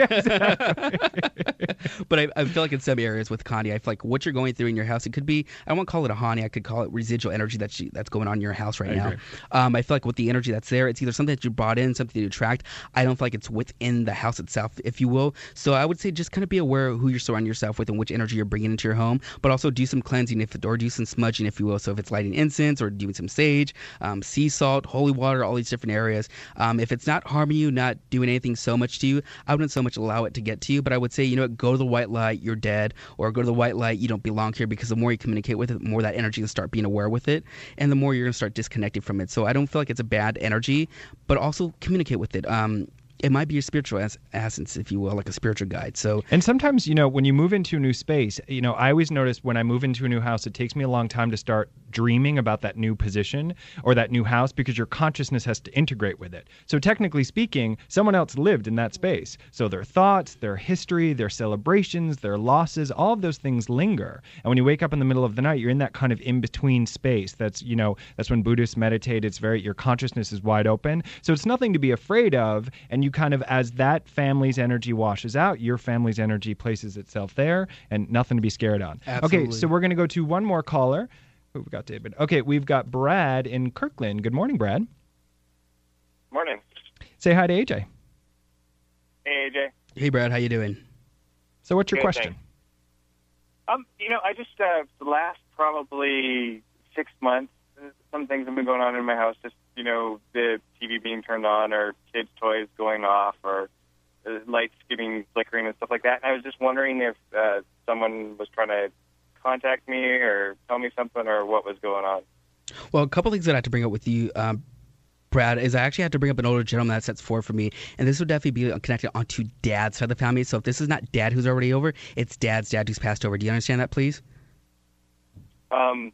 exactly. But I, I feel like in some areas with Connie, I feel like what you're going through in your house, it could be, I don't want to call it a haunting, I could call it residual energy that she, that's going on in your house right I now. agree. Um, I feel like with the energy that's there, it's either something that you brought in, something that you attract. I don't feel like it's within the house itself, if you will. So I would say just kind of be aware of who you're surrounding yourself with and which energy you're bringing into your home, but also do some cleansing if, or do some smudging, if you will. So if it's lighting incense or doing some sage, um, sea salt, holy water, all these different areas. Um, if it's not harming you, not doing anything so much to you, I wouldn't so much allow it to get to you, but I would say, you know what, go to the white light, you're dead, or go to the white light, you don't belong here, because the more you communicate with it, the more that energy will start being aware with it, and the more you're going to start disconnecting from it. So I don't feel like it's a bad energy, but also communicate with it. Um, it might be your spiritual es- essence, if you will, like a spiritual guide. So, and sometimes, you know, when you move into a new space, you know, I always notice when I move into a new house, it takes me a long time to start dreaming about that new position or that new house, because your consciousness has to integrate with it. So technically speaking, someone else lived in that space. So their thoughts, their history, their celebrations, their losses, all of those things linger. And when you wake up in the middle of the night, you're in that kind of in-between space. That's, you know, that's when Buddhists meditate. It's very, your consciousness is wide open. So it's nothing to be afraid of. And you kind of, as that family's energy washes out, your family's energy places itself there, and nothing to be scared on. Absolutely. Okay, so we're going to go to one more caller. Oh, we've got David. Okay, we've got Brad in Kirkland. Good morning, Brad. Morning. Say hi to A J. Hey, A J. hey, Brad, how you doing? So what's your Good, question? thanks. Um, you know, I just, uh, the last probably six months, uh, some things have been going on in my house. Just, you know, the T V being turned on, or kids' toys going off, or uh, lights getting flickering and stuff like that. And I was just wondering if uh, someone was trying to contact me or tell me something, or what was going on. Well, a couple things that I have to bring up with you, um, Brad, is I actually had to bring up an older gentleman that sets forward for me, and this would definitely be connected onto Dad's side of the family. So if this is not Dad who's already over, it's Dad's dad who's passed over. Do you understand that, please? Um,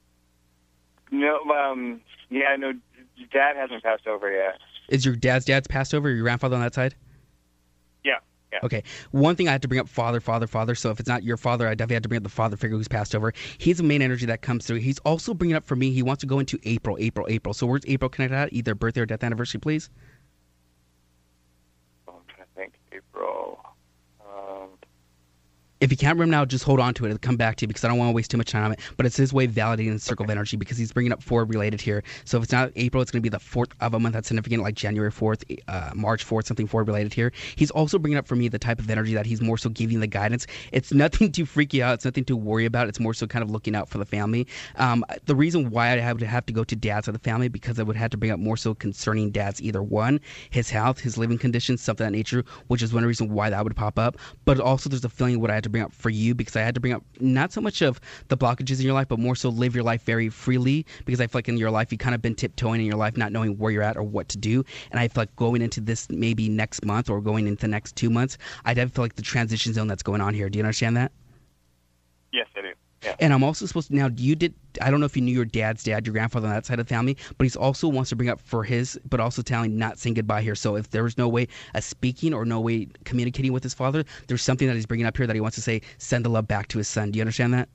no, um, yeah, no, Dad hasn't passed over yet. Is your dad's dad's passed over, or your grandfather on that side? Yeah, yeah. Okay. One thing I have to bring up, father, father, father. So if it's not your father, I definitely have to bring up the father figure who's passed over. He's the main energy that comes through. He's also bringing up for me, he wants to go into April, April, April. So where's April connected at? Either birthday or death anniversary, please? Oh, I'm trying to think. April. Um, If you can't remember now, just hold on to it. It'll come back to you because I don't want to waste too much time on it. But it's his way of validating the circle of energy because he's bringing up four related here. So if it's not April, it's going to be the fourth of a month that's significant, like January fourth, uh, March fourth, something four related here. He's also bringing up for me the type of energy that he's more so giving the guidance. It's nothing to freak you out. It's nothing to worry about. It's more so kind of looking out for the family. Um, the reason why I would have to go to dad's of the family because I would have to bring up more so concerning dad's either one, his health, his living conditions, something of that nature, which is one reason why that would pop up. But also there's a feeling what I had to bring up for you because I had to bring up not so much of the blockages in your life, but more so live your life very freely because I feel like in your life you kind of been tiptoeing in your life, not knowing where you're at or what to do. And I feel like going into this maybe next month or going into the next two months, I feel like the transition zone that's going on here. Do you understand that? Yes, I do. Yeah. And I'm also supposed to, now you did, I don't know if you knew your dad's dad, your grandfather on that side of the family, but he's also wants to bring up for his, but also telling not saying goodbye here. So if there was no way of speaking or no way communicating with his father, there's something that he's bringing up here that he wants to say, send the love back to his son. Do you understand that?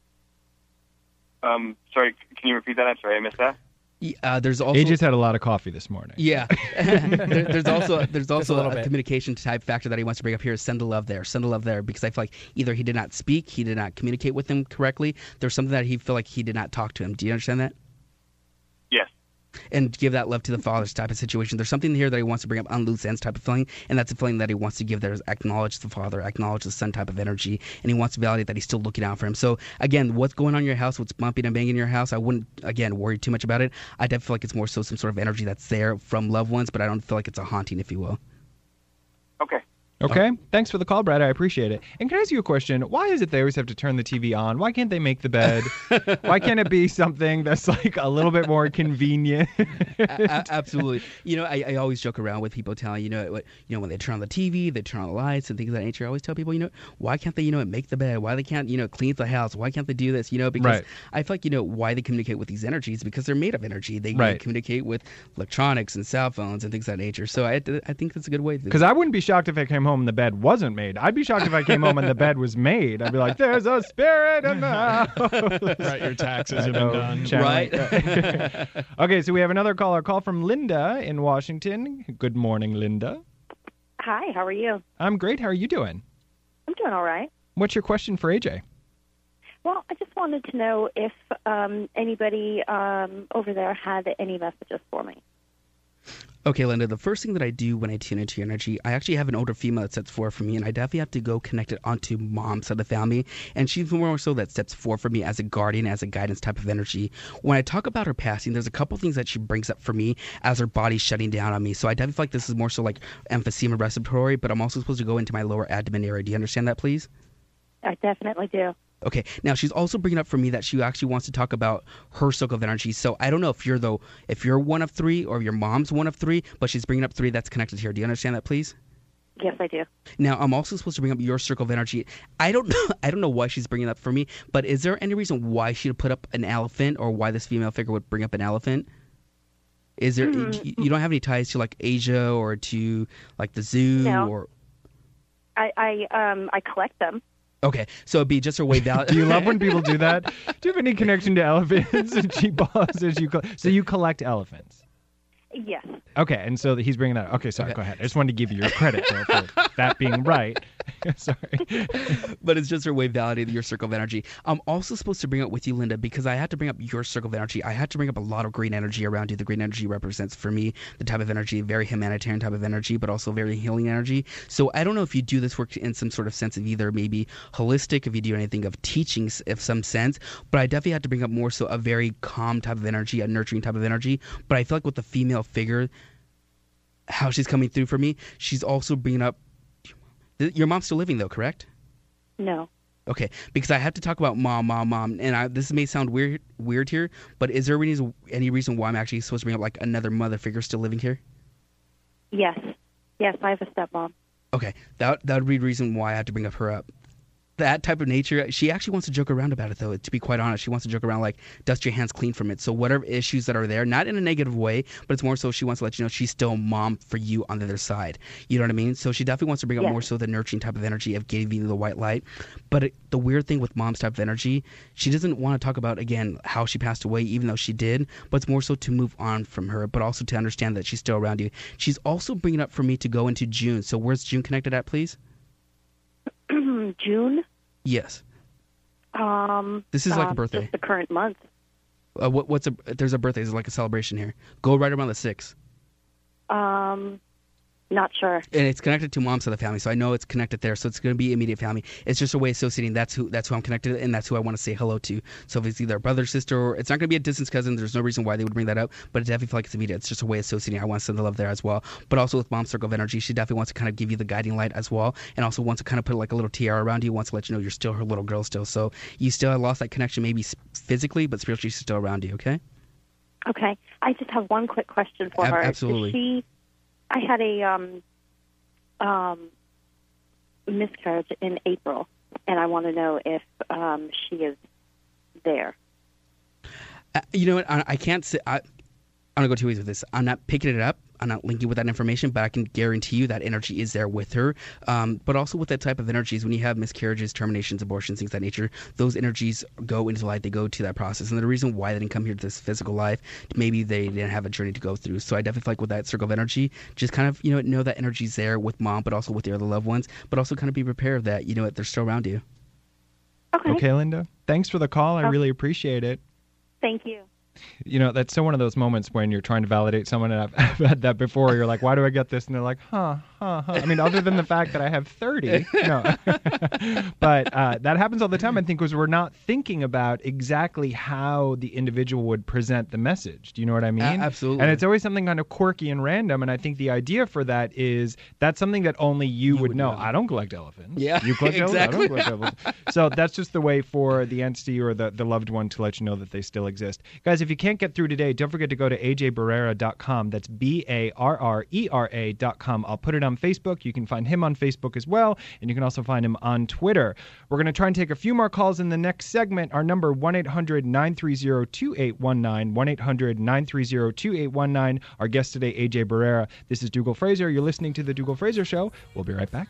Um, sorry, can you repeat that? I'm sorry, I missed that. Uh, there's also He just had a lot of coffee this morning. Yeah. there, there's also there's Just a also little a, bit. communication type factor that he wants to bring up here is send the love there, send the love there, because I feel like either he did not speak, he did not communicate with him correctly. There's something that he feel like he did not talk to him. Do you understand that? Yes. And give that love to the father's type of situation. There's something here that he wants to bring up on loose ends type of feeling, and that's a feeling that he wants to give there is acknowledge the father, acknowledge the son type of energy, and he wants to validate that he's still looking out for him. So again, what's going on in your house, what's bumping and banging in your house, I wouldn't, again, worry too much about it. I definitely feel like it's more so some sort of energy that's there from loved ones, but I don't feel like it's a haunting, if you will. Okay. Okay. Thanks for the call, Brad. I appreciate it. And can I ask you a question? Why is it they always have to turn the T V on? Why can't they make the bed? Why can't it be something that's like a little bit more convenient? a- a- absolutely. You know, I, I always joke around with people telling, you know, what, you know, when they turn on the T V, they turn on the lights and things of that nature. I always tell people, you know, why can't they, you know, make the bed? Why they can't, you know, clean the house? Why can't they do this? You know, because Right. I feel like, you know, why they communicate with these energies because they're made of energy. They Right. communicate with electronics and cell phones and things of that nature. So I, I think that's a good way to Because I wouldn't be shocked if I came home and the bed wasn't made. I'd be shocked if I came home and the bed was made. I'd be like, there's a spirit in the house. Right, your taxes I have been know, done. channeling- Okay, so we have another caller. Call from Linda in Washington. Good morning, Linda. Hi, how are you? I'm great. How are you doing? I'm doing all right. What's your question for A J? Well, I just wanted to know if um, anybody um, over there had any messages for me. Okay, Linda, the first thing that I do when I tune into your energy, I actually have an older female that steps four for me, and I definitely have to go connect it onto mom's side of the family. And she's more so that steps four for me as a guardian, as a guidance type of energy. When I talk about her passing, there's a couple things that she brings up for me as her body's shutting down on me. So I definitely feel like this is more so like emphysema respiratory, but I'm also supposed to go into my lower abdomen area. Do you understand that, please? I definitely do. Okay, now she's also bringing up for me that she actually wants to talk about her circle of energy. So I don't know if you're though, if you're one of three or your mom's one of three, but she's bringing up three that's connected here. Do you understand that, please? Yes, I do. Now I'm also supposed to bring up your circle of energy. I don't know. I don't know why she's bringing it up for me, but is there any reason why she would put up an elephant or why this female figure would bring up an elephant? Is there? Hmm. You don't have any ties to like Asia or to like the zoo No. or? I I um I collect them. Okay, so it'd be just her way valid. Do you love when people do that? Do you have any connection to elephants? And she pauses. You co- so you collect elephants. Yes. Okay, and so he's bringing that up. Okay, sorry, go ahead. I just wanted to give you your credit there for that being right. Sorry. But it's just her way of validating your circle of energy. I'm also supposed to bring up with you, Linda, because I had to bring up your circle of energy. I had to bring up a lot of green energy around you. The green energy represents, for me, the type of energy, very humanitarian type of energy, but also very healing energy. So I don't know if you do this work in some sort of sense of either maybe holistic, if you do anything of teachings of some sense, but I definitely had to bring up more so a very calm type of energy, a nurturing type of energy. But I feel like with the female figure, how she's coming through for me, she's also bringing up, your mom's still living though, correct? No. Okay, because I have to talk about mom, mom, mom, and I, this may sound weird, weird here, but is there any, any reason why I'm actually supposed to bring up like another mother figure still living here? Yes. Yes, I have a stepmom. Okay, that that would be the reason why I had to bring up her up. That type of nature, she actually wants to joke around about it, though, to be quite honest. She wants to joke around, like, dust your hands clean from it. So whatever issues that are there, not in a negative way, but it's more so she wants to let you know she's still mom for you on the other side. You know what I mean? So she definitely wants to bring up Yes. more so the nurturing type of energy of giving you the white light. But it, the weird thing with mom's type of energy, she doesn't want to talk about, again, how she passed away, even though she did, but it's more so to move on from her, but also to understand that she's still around you. She's also bringing up for me to go into June. So where's June connected at, please? June? Yes. Um, This is like a um, birthday. Just the current month. Uh, what, what's a? There's a birthday. It's like a celebration here. Go right around the sixth. Um, not sure. And it's connected to mom's side of the family, so I know it's connected there. So it's going to be immediate family. It's just a way of associating. That's who. That's who I'm connected, to, and that's who I want to say hello to. So if it's either a brother, sister, or it's not going to be a distance cousin. There's no reason why they would bring that up, but it definitely feel like it's immediate. It's just a way of associating. I want to send the love there as well. But also with mom's circle of energy, she definitely wants to kind of give you the guiding light as well, and also wants to kind of put like a little tiara around you. Wants to let you know you're still her little girl still. So you still have lost that connection, maybe physically, but spiritually she's still around you. Okay. Okay. I just have one quick question for Ab- her. absolutely. Is she, I had a um, um, miscarriage in April, and I want to know if um, she is there. Uh, you know what? I, I can't say. I, I'm gonna go two ways with this. I'm not picking it up. I'm not linking with that information, but I can guarantee you that energy is there with her. Um, but also with that type of energies, when you have miscarriages, terminations, abortions, things of that nature, those energies go into light. They go to that process, and the reason why they didn't come here to this physical life, maybe they didn't have a journey to go through. So I definitely feel like with that circle of energy, just kind of you know know that energy's there with mom, but also with your other loved ones, but also kind of be prepared that you know they're still around you. Okay. Okay, Linda. Thanks for the call. I Okay. really appreciate it. Thank you. You know, that's so one of those moments when you're trying to validate someone, and I've, I've had that before. You're like, why do I get this? And they're like, huh, huh, huh. I mean, other than the fact that I have thirty. No. But uh, that happens all the time, I think, because we're not thinking about exactly how the individual would present the message. Do you know what I mean? A- absolutely. And it's always something kind of quirky and random, and I think the idea for that is that's something that only you, would, know. I don't collect elephants. Yeah, You collect exactly. elephants? I don't collect elephants. So that's just the way for the entity or the, the loved one to let you know that they still exist. Guys, if you can't get through today, don't forget to go to a j barrera dot com. That's B A R R E R A dot com. I'll put it on Facebook. You can find him on Facebook as well, and you can also find him on Twitter. We're going to try and take a few more calls in the next segment. Our number, one eight hundred nine three zero two eight one nine, one eight hundred nine three zero two eight one nine. Our guest today, A J Barrera. This is Dougal Fraser. You're listening to The Dougal Fraser Show. We'll be right back.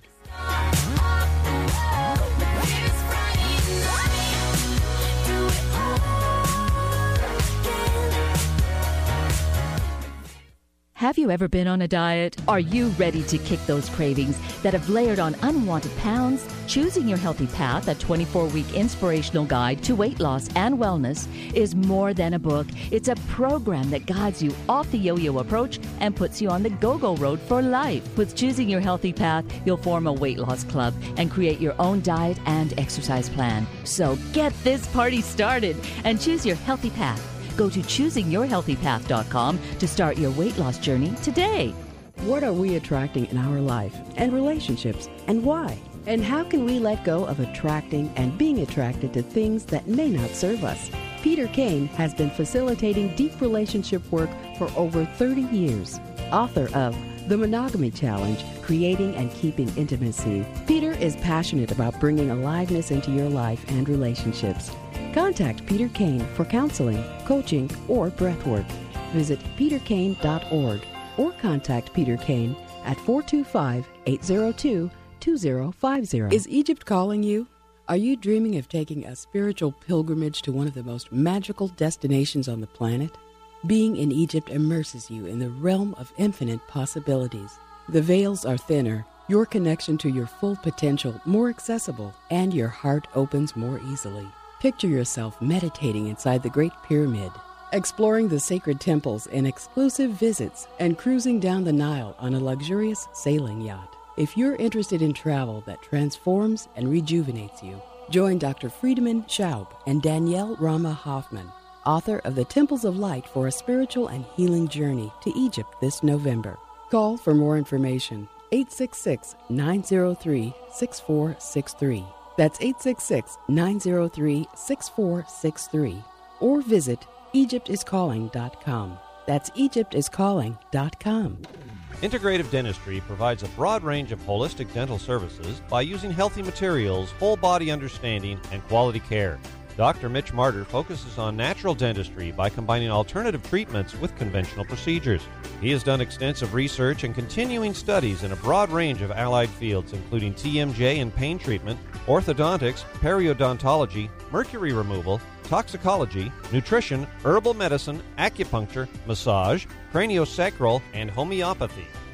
Have you ever been on a diet? Are you ready to kick those cravings that have layered on unwanted pounds? Choosing Your Healthy Path, a twenty-four week inspirational guide to weight loss and wellness, is more than a book. It's a program that guides you off the yo-yo approach and puts you on the go-go road for life. With Choosing Your Healthy Path, you'll form a weight loss club and create your own diet and exercise plan. So get this party started and choose your healthy path. Go to choosing your healthy path dot com to start your weight loss journey today. What are we attracting in our life and relationships, and why? And how can we let go of attracting and being attracted to things that may not serve us? Peter Kane has been facilitating deep relationship work for over thirty years. Author of The Monogamy Challenge, Creating and Keeping Intimacy, Peter is passionate about bringing aliveness into your life and relationships. Contact Peter Kane for counseling, coaching, or breathwork. Visit peter kane dot org or contact Peter Kane at four two five, eight zero two, two zero five zero. Is Egypt calling you? Are you dreaming of taking a spiritual pilgrimage to one of the most magical destinations on the planet? Being in Egypt immerses you in the realm of infinite possibilities. The veils are thinner, your connection to your full potential more accessible, and your heart opens more easily. Picture yourself meditating inside the Great Pyramid, exploring the sacred temples in exclusive visits, and cruising down the Nile on a luxurious sailing yacht. If you're interested in travel that transforms and rejuvenates you, join Doctor Friedemann Schaub and Danielle Rama Hoffman, author of The Temples of Light for a Spiritual and Healing Journey to Egypt this November. Call for more information, eight six six, nine zero three, six four six three. That's eight six six, nine zero three, six four six three. Or visit egypt is calling dot com. That's egypt is calling dot com. Integrative Dentistry provides a broad range of holistic dental services by using healthy materials, whole body understanding, and quality care. Doctor Mitch Martyr focuses on natural dentistry by combining alternative treatments with conventional procedures. He has done extensive research and continuing studies in a broad range of allied fields, including T M J and pain treatment, orthodontics, periodontology, mercury removal, toxicology, nutrition, herbal medicine, acupuncture, massage, craniosacral, and homeopathy.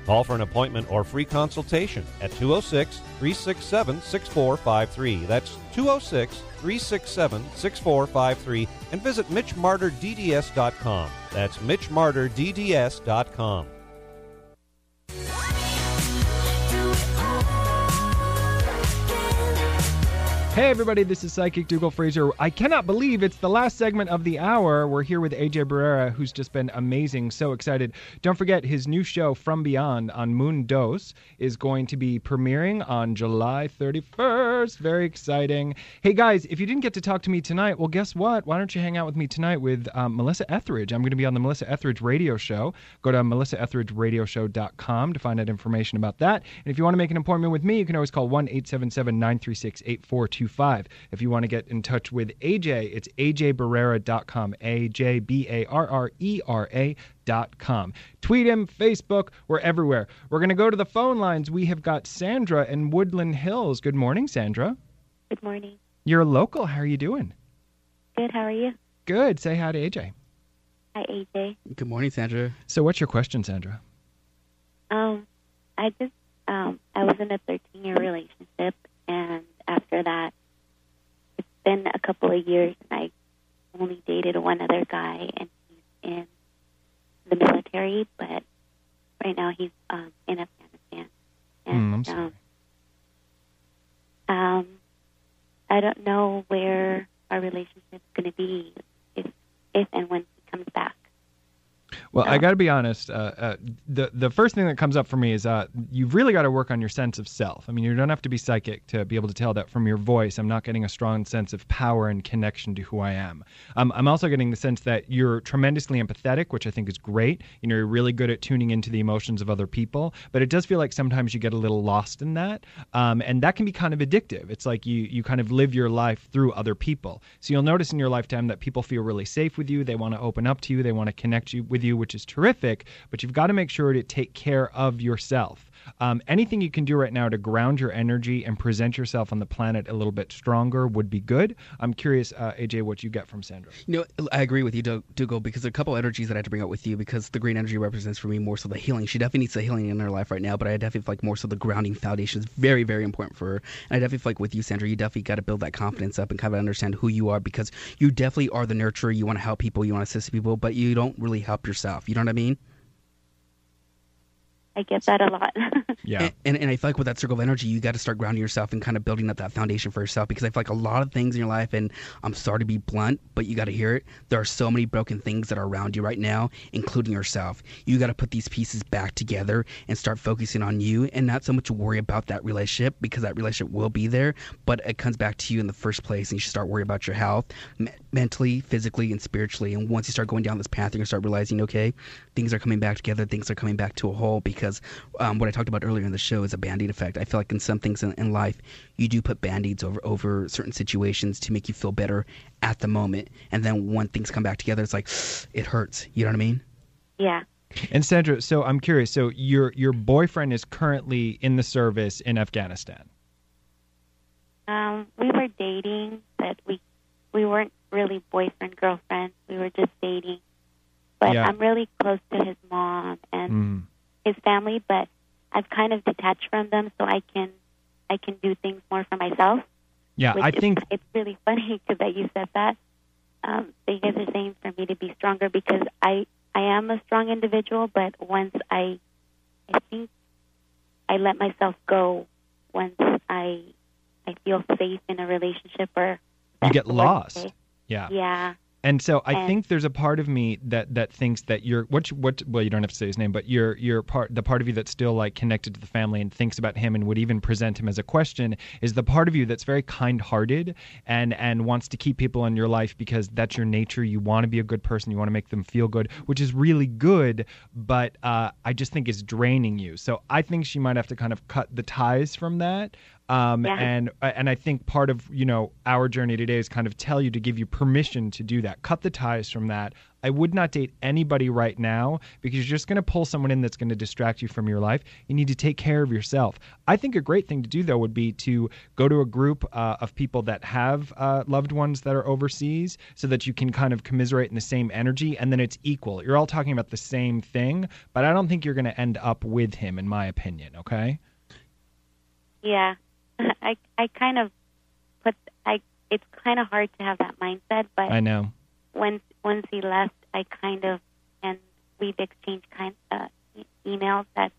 Call for an appointment or free consultation at two oh six, three six seven, six four five three. That's two oh six, three six seven, six four five three. And visit mitch martyr d d s dot com. That's mitch martyr d d s dot com. Hey everybody, this is Psychic Dougal Fraser. I cannot believe it's the last segment of the hour. We're here with A J Barrera, who's just been amazing. So excited. Don't forget, his new show, From Beyond, on Moon Dose, is going to be premiering on July thirty-first. Very exciting. Hey guys, if you didn't get to talk to me tonight, well, guess what? Why don't you hang out with me tonight with um, Melissa Etheridge? I'm going to be on the Melissa Etheridge radio show. Go to melissa etheridge radio show dot com to find out information about that. And if you want to make an appointment with me, you can always call one eight seven seven, nine three six, eight four two five. If you want to get in touch with A J, it's a j barrera dot com, A J B A R R E R A dot com. Tweet him, Facebook, we're everywhere. We're going to go to the phone lines. We have got Sandra in Woodland Hills. Good morning, Sandra. Good morning. You're local. How are you doing? Good, how are you? Good. Say hi to A J. Hi, A J. Good morning, Sandra. So what's your question, Sandra? Um, I just, um, I was in a thirteen-year relationship, and after that, it's been a couple of years, and I only dated one other guy, and he's in the military, but right now he's um, in Afghanistan. And, mm, I'm sorry. Um, um, I don't know where our relationship's going to be if, if and when he comes back. Well, I got to be honest. Uh, uh, the the first thing that comes up for me is uh, you've really got to work on your sense of self. I mean, you don't have to be psychic to be able to tell that from your voice. I'm not getting a strong sense of power and connection to who I am. Um, I'm also getting the sense that you're tremendously empathetic, which I think is great. You know, you're really good at tuning into the emotions of other people. But it does feel like sometimes you get a little lost in that, um, and that can be kind of addictive. It's like you you kind of live your life through other people. So you'll notice in your lifetime that people feel really safe with you. They want to open up to you. They want to connect you with you, which is terrific, but you've got to make sure to take care of yourself. Um, anything you can do right now to ground your energy and present yourself on the planet a little bit stronger would be good. I'm curious, uh, A J, what you get from Sandra. You know, I agree with you, Doug- Dougal, because there are a couple energies that I have to bring out with you, because the green energy represents for me more so the healing. She definitely needs the healing in her life right now, but I definitely feel like more so the grounding foundation is very, very important for her. And I definitely feel like with you, Sandra, you definitely got to build that confidence up and kind of understand who you are, because you definitely are the nurturer. You want to help people, you want to assist people, but you don't really help yourself. You know what I mean? I get that a lot. Yeah. And, and, and I feel like with that circle of energy, you got to start grounding yourself and kind of building up that foundation for yourself, because I feel like a lot of things in your life, and I'm sorry to be blunt, but you got to hear it. There are so many broken things that are around you right now, including yourself. You got to put these pieces back together and start focusing on you, and not so much worry about that relationship, because that relationship will be there, but it comes back to you in the first place, and you should start worrying about your health, me- mentally, physically, and spiritually. And once you start going down this path, you're going to start realizing, okay, things are coming back together, things are coming back to a whole, because um, what I talked about earlier in the show is a Band-Aid effect. I feel like in some things in, in life, you do put Band-Aids over, over certain situations to make you feel better at the moment. And then when things come back together, it's like, it hurts. You know what I mean? Yeah. And Sandra, so I'm curious. So your your boyfriend is currently in the service in Afghanistan. Um, we were dating, but we we weren't really boyfriend, girlfriend. We were just dating. But Yeah. I'm really close to his mom and Mm. his family, but I've kind of detached from them, so I can I can do things more for myself. Yeah, which I is- think it's really funny because that you said that. Um, so you guys are saying for me to be stronger, because I I am a strong individual, but once I I think I let myself go once I I feel safe in a relationship, or you get that's the word to lost. say. Yeah. Yeah. And so I And- think there's a part of me that, that thinks that you're what what well you don't have to say his name, but you're you're part the part of you that's still like connected to the family and thinks about him and would even present him as a question is the part of you that's very kind-hearted and and wants to keep people in your life because that's your nature. You want to be a good person. You want to make them feel good, which is really good. But uh, I just think it's draining you. So I think she might have to kind of cut the ties from that. Um, Yeah. and and I think part of, you know, our journey today is kind of tell you to give you permission to do that. Cut the ties from that. I would not date anybody right now because you're just going to pull someone in that's going to distract you from your life. You need to take care of yourself. I think a great thing to do, though, would be to go to a group uh, of people that have uh, loved ones that are overseas so that you can kind of commiserate in the same energy, and then it's equal. You're all talking about the same thing, but I don't think you're going to end up with him, in my opinion, okay? Yeah, I I kind of put I. It's kind of hard to have that mindset, but I know. Once once he left, I kind of and we've exchanged kind uh, e- emails that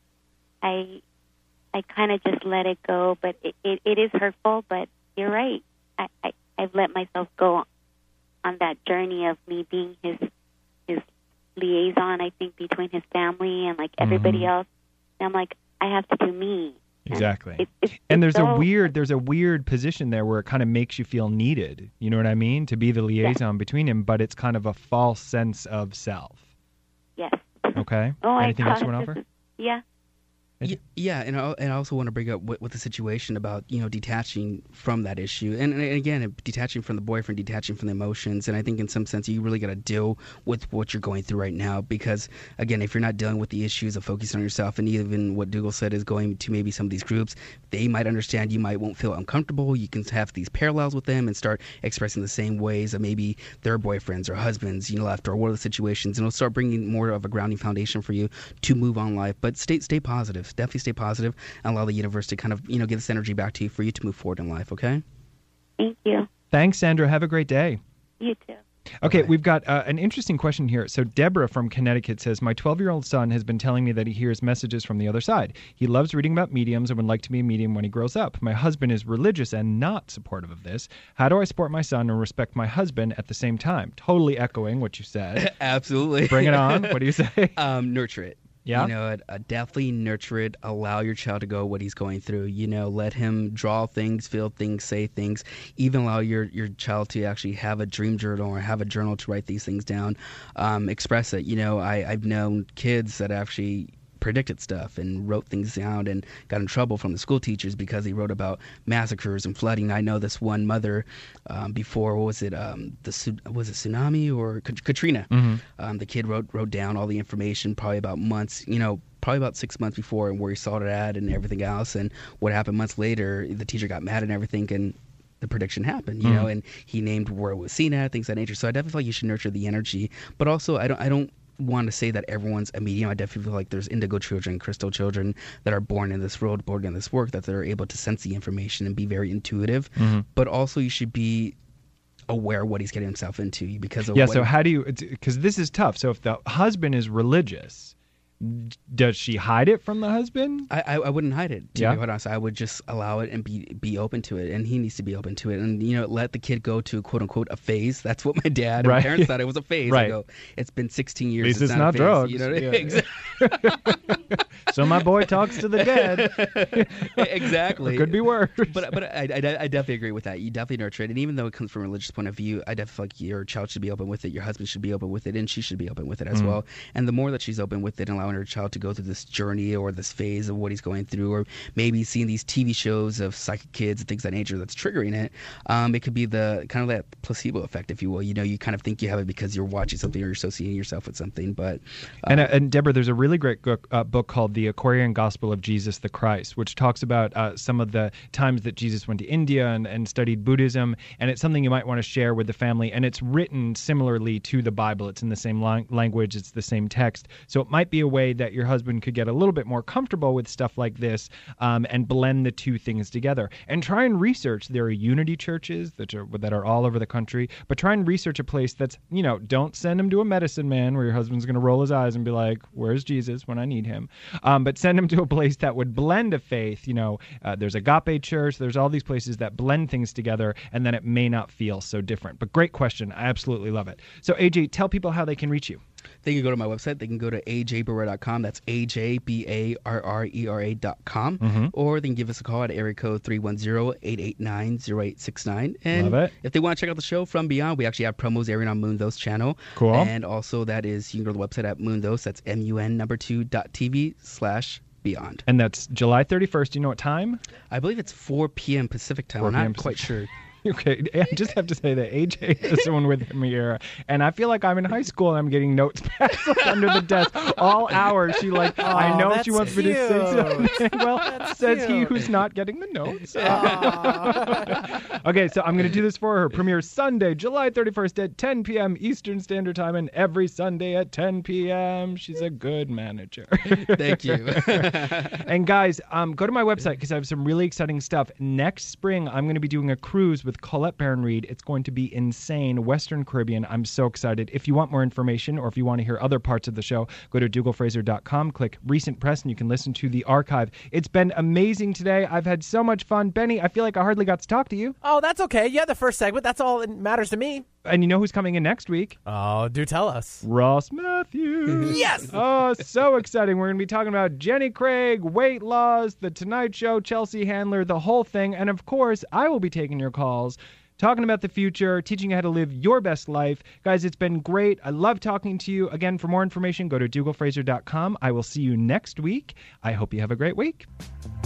I I kind of just let it go. But it, it, it is hurtful. But you're right. I, I I've let myself go on that journey of me being his his liaison. I think between his family and like everybody Mhm. else. And I'm like, I have to do me. Exactly. It, it's, And it's there's a so- weird there's a weird position there where it kind of makes you feel needed. You know what I mean? To be the liaison between him, but it's kind of a false sense of self. Yes. Okay? Oh, I Anything else you God, want to this offer? is- Yeah. Y- Yeah, and I, and I also want to bring up with, with the situation about, you know, detaching from that issue. And, and again, detaching from the boyfriend, detaching from the emotions. And I think in some sense you really got to deal with what you're going through right now. Because, again, if you're not dealing with the issues of focusing on yourself, and even what Dougal said is going to maybe some of these groups, they might understand you might won't feel uncomfortable. You can have these parallels with them and start expressing the same ways of maybe their boyfriends or husbands, you know, left, or what are the situations. And it'll start bringing more of a grounding foundation for you to move on life. But stay stay positive. Definitely stay positive and allow the universe to kind of, you know, give this energy back to you for you to move forward in life, okay? Thank you. Thanks, Sandra. Have a great day. You too. Okay, we've got uh, an interesting question here. So Deborah from Connecticut says, my twelve-year-old son has been telling me that he hears messages from the other side. He loves reading about mediums and would like to be a medium when he grows up. My husband is religious and not supportive of this. How do I support my son and respect my husband at the same time? Totally echoing what you said. Absolutely. Bring it on. What do you say? Um, nurture it. Yeah? You know, uh, definitely nurture it. Allow your child to go what he's going through. You know, let him draw things, feel things, say things. Even allow your, your child to actually have a dream journal or have a journal to write these things down. Um, express it. You know, I, I've known kids that actually predicted stuff and wrote things down and got in trouble from the school teachers because he wrote about massacres and flooding. I know this one mother um, before, what was it, um, the su- was it tsunami or Kat- Katrina? Mhm. Um, the kid wrote wrote down all the information probably about months, you know, probably about six months before and where he saw it at and everything else. And what happened months later, the teacher got mad and everything, and the prediction happened, you Mhm. know, and he named where it was seen at, things of that nature. So I definitely feel like you should nurture the energy, but also I don't I don't want to say that everyone's a medium. I definitely feel like there's indigo children, crystal children that are born in this world, born in this work, that they're able to sense the information and be very intuitive. Mhm. But also you should be aware of what he's getting himself into because of Yeah, what so how do you, because this is tough. So if the husband is religious, d- does she hide it from the husband? I, I, I wouldn't hide it, to Yeah? be quite honest. I would just allow it and be be open to it, and he needs to be open to it. And, you know, let the kid go to, quote-unquote, a phase. That's what my dad and Right. my parents thought it was a phase. Right. I go, it's been sixteen years. At least it's not, not a phase. drugs. You know what I Yeah. mean? Exactly. So my boy talks to the dead. Exactly. It could be worse. But but I, I, I definitely agree with that. You definitely nurture it. And even though it comes from a religious point of view, I definitely feel like your child should be open with it. Your husband should be open with it. And she should be open with it as Mhm. well. And the more that she's open with it and allowing her child to go through this journey or this phase of what he's going through, or maybe seeing these T V shows of psychic kids and things of that nature that's triggering it, um, it could be the kind of that placebo effect, if you will. You know, you kind of think you have it because you're watching something or you're associating yourself with something. But uh, And, uh, and Deborah, there's a really great book, uh, book called The Aquarian Gospel of Jesus the Christ, which talks about uh, some of the times that Jesus went to India and, and studied Buddhism. And it's something you might want to share with the family. And it's written similarly to the Bible. It's in the same lang- language. It's the same text. So it might be a way that your husband could get a little bit more comfortable with stuff like this um, and blend the two things together. And try and research. There are unity churches that are, that are all over the country. But try and research a place that's, you know, don't send him to a medicine man where your husband's going to roll his eyes and be like, where's Jesus when I need him? Um, but send him to a place that would blend a faith. You know, uh, there's Agape Church. There's all these places that blend things together, and then it may not feel so different. But great question. I absolutely love it. So, A J, tell people how they can reach you. They can go to my website. They can go to a j barrera dot com. That's A J B A R R E R A dot com. Mhm. Or they can give us a call at area code three one zero, eight eight nine, zero eight six nine. And Love it. if they want to check out the show from beyond, we actually have promos airing on Moonthos channel. Cool. And also that is, you can go to the website at Moonthos. That's M U N number two dot T V slash beyond. And that's July thirty-first. Do you know what time? I believe it's four p.m. Pacific time. four I'm p m not quite Pacific. sure. Okay, I just have to say that A J is the one with me here, and I feel like I'm in high school and I'm getting notes passed under the desk all hours. She like, Oh, I know that's she wants me to say cute. something. Well, That's says he cute. who's not getting the notes. Okay, so I'm going to do this for her. Premiere Sunday, July thirty-first at ten p.m. Eastern Standard Time, and every Sunday at ten p.m. She's a good manager. Thank you. And guys, um, go to my website because I have some really exciting stuff. Next spring, I'm going to be doing a cruise with Colette Baron Reed. It's going to be insane. Western Caribbean. I'm so excited. If you want more information or if you want to hear other parts of the show, go to dougal fraser dot com, click Recent Press, and you can listen to the archive. It's been amazing today. I've had so much fun. Benny, I feel like I hardly got to talk to you. Oh, that's okay. Yeah, the first segment. That's all that matters to me. And you know who's coming in next week? Oh, do tell us. Ross Matthews. Yes! Oh, so exciting. We're going to be talking about Jenny Craig, weight loss, The Tonight Show, Chelsea Handler, the whole thing. And of course, I will be taking your calls, talking about the future, teaching you how to live your best life. Guys, it's been great. I love talking to you. Again, for more information, go to dougal fraser dot com. I will see you next week. I hope you have a great week.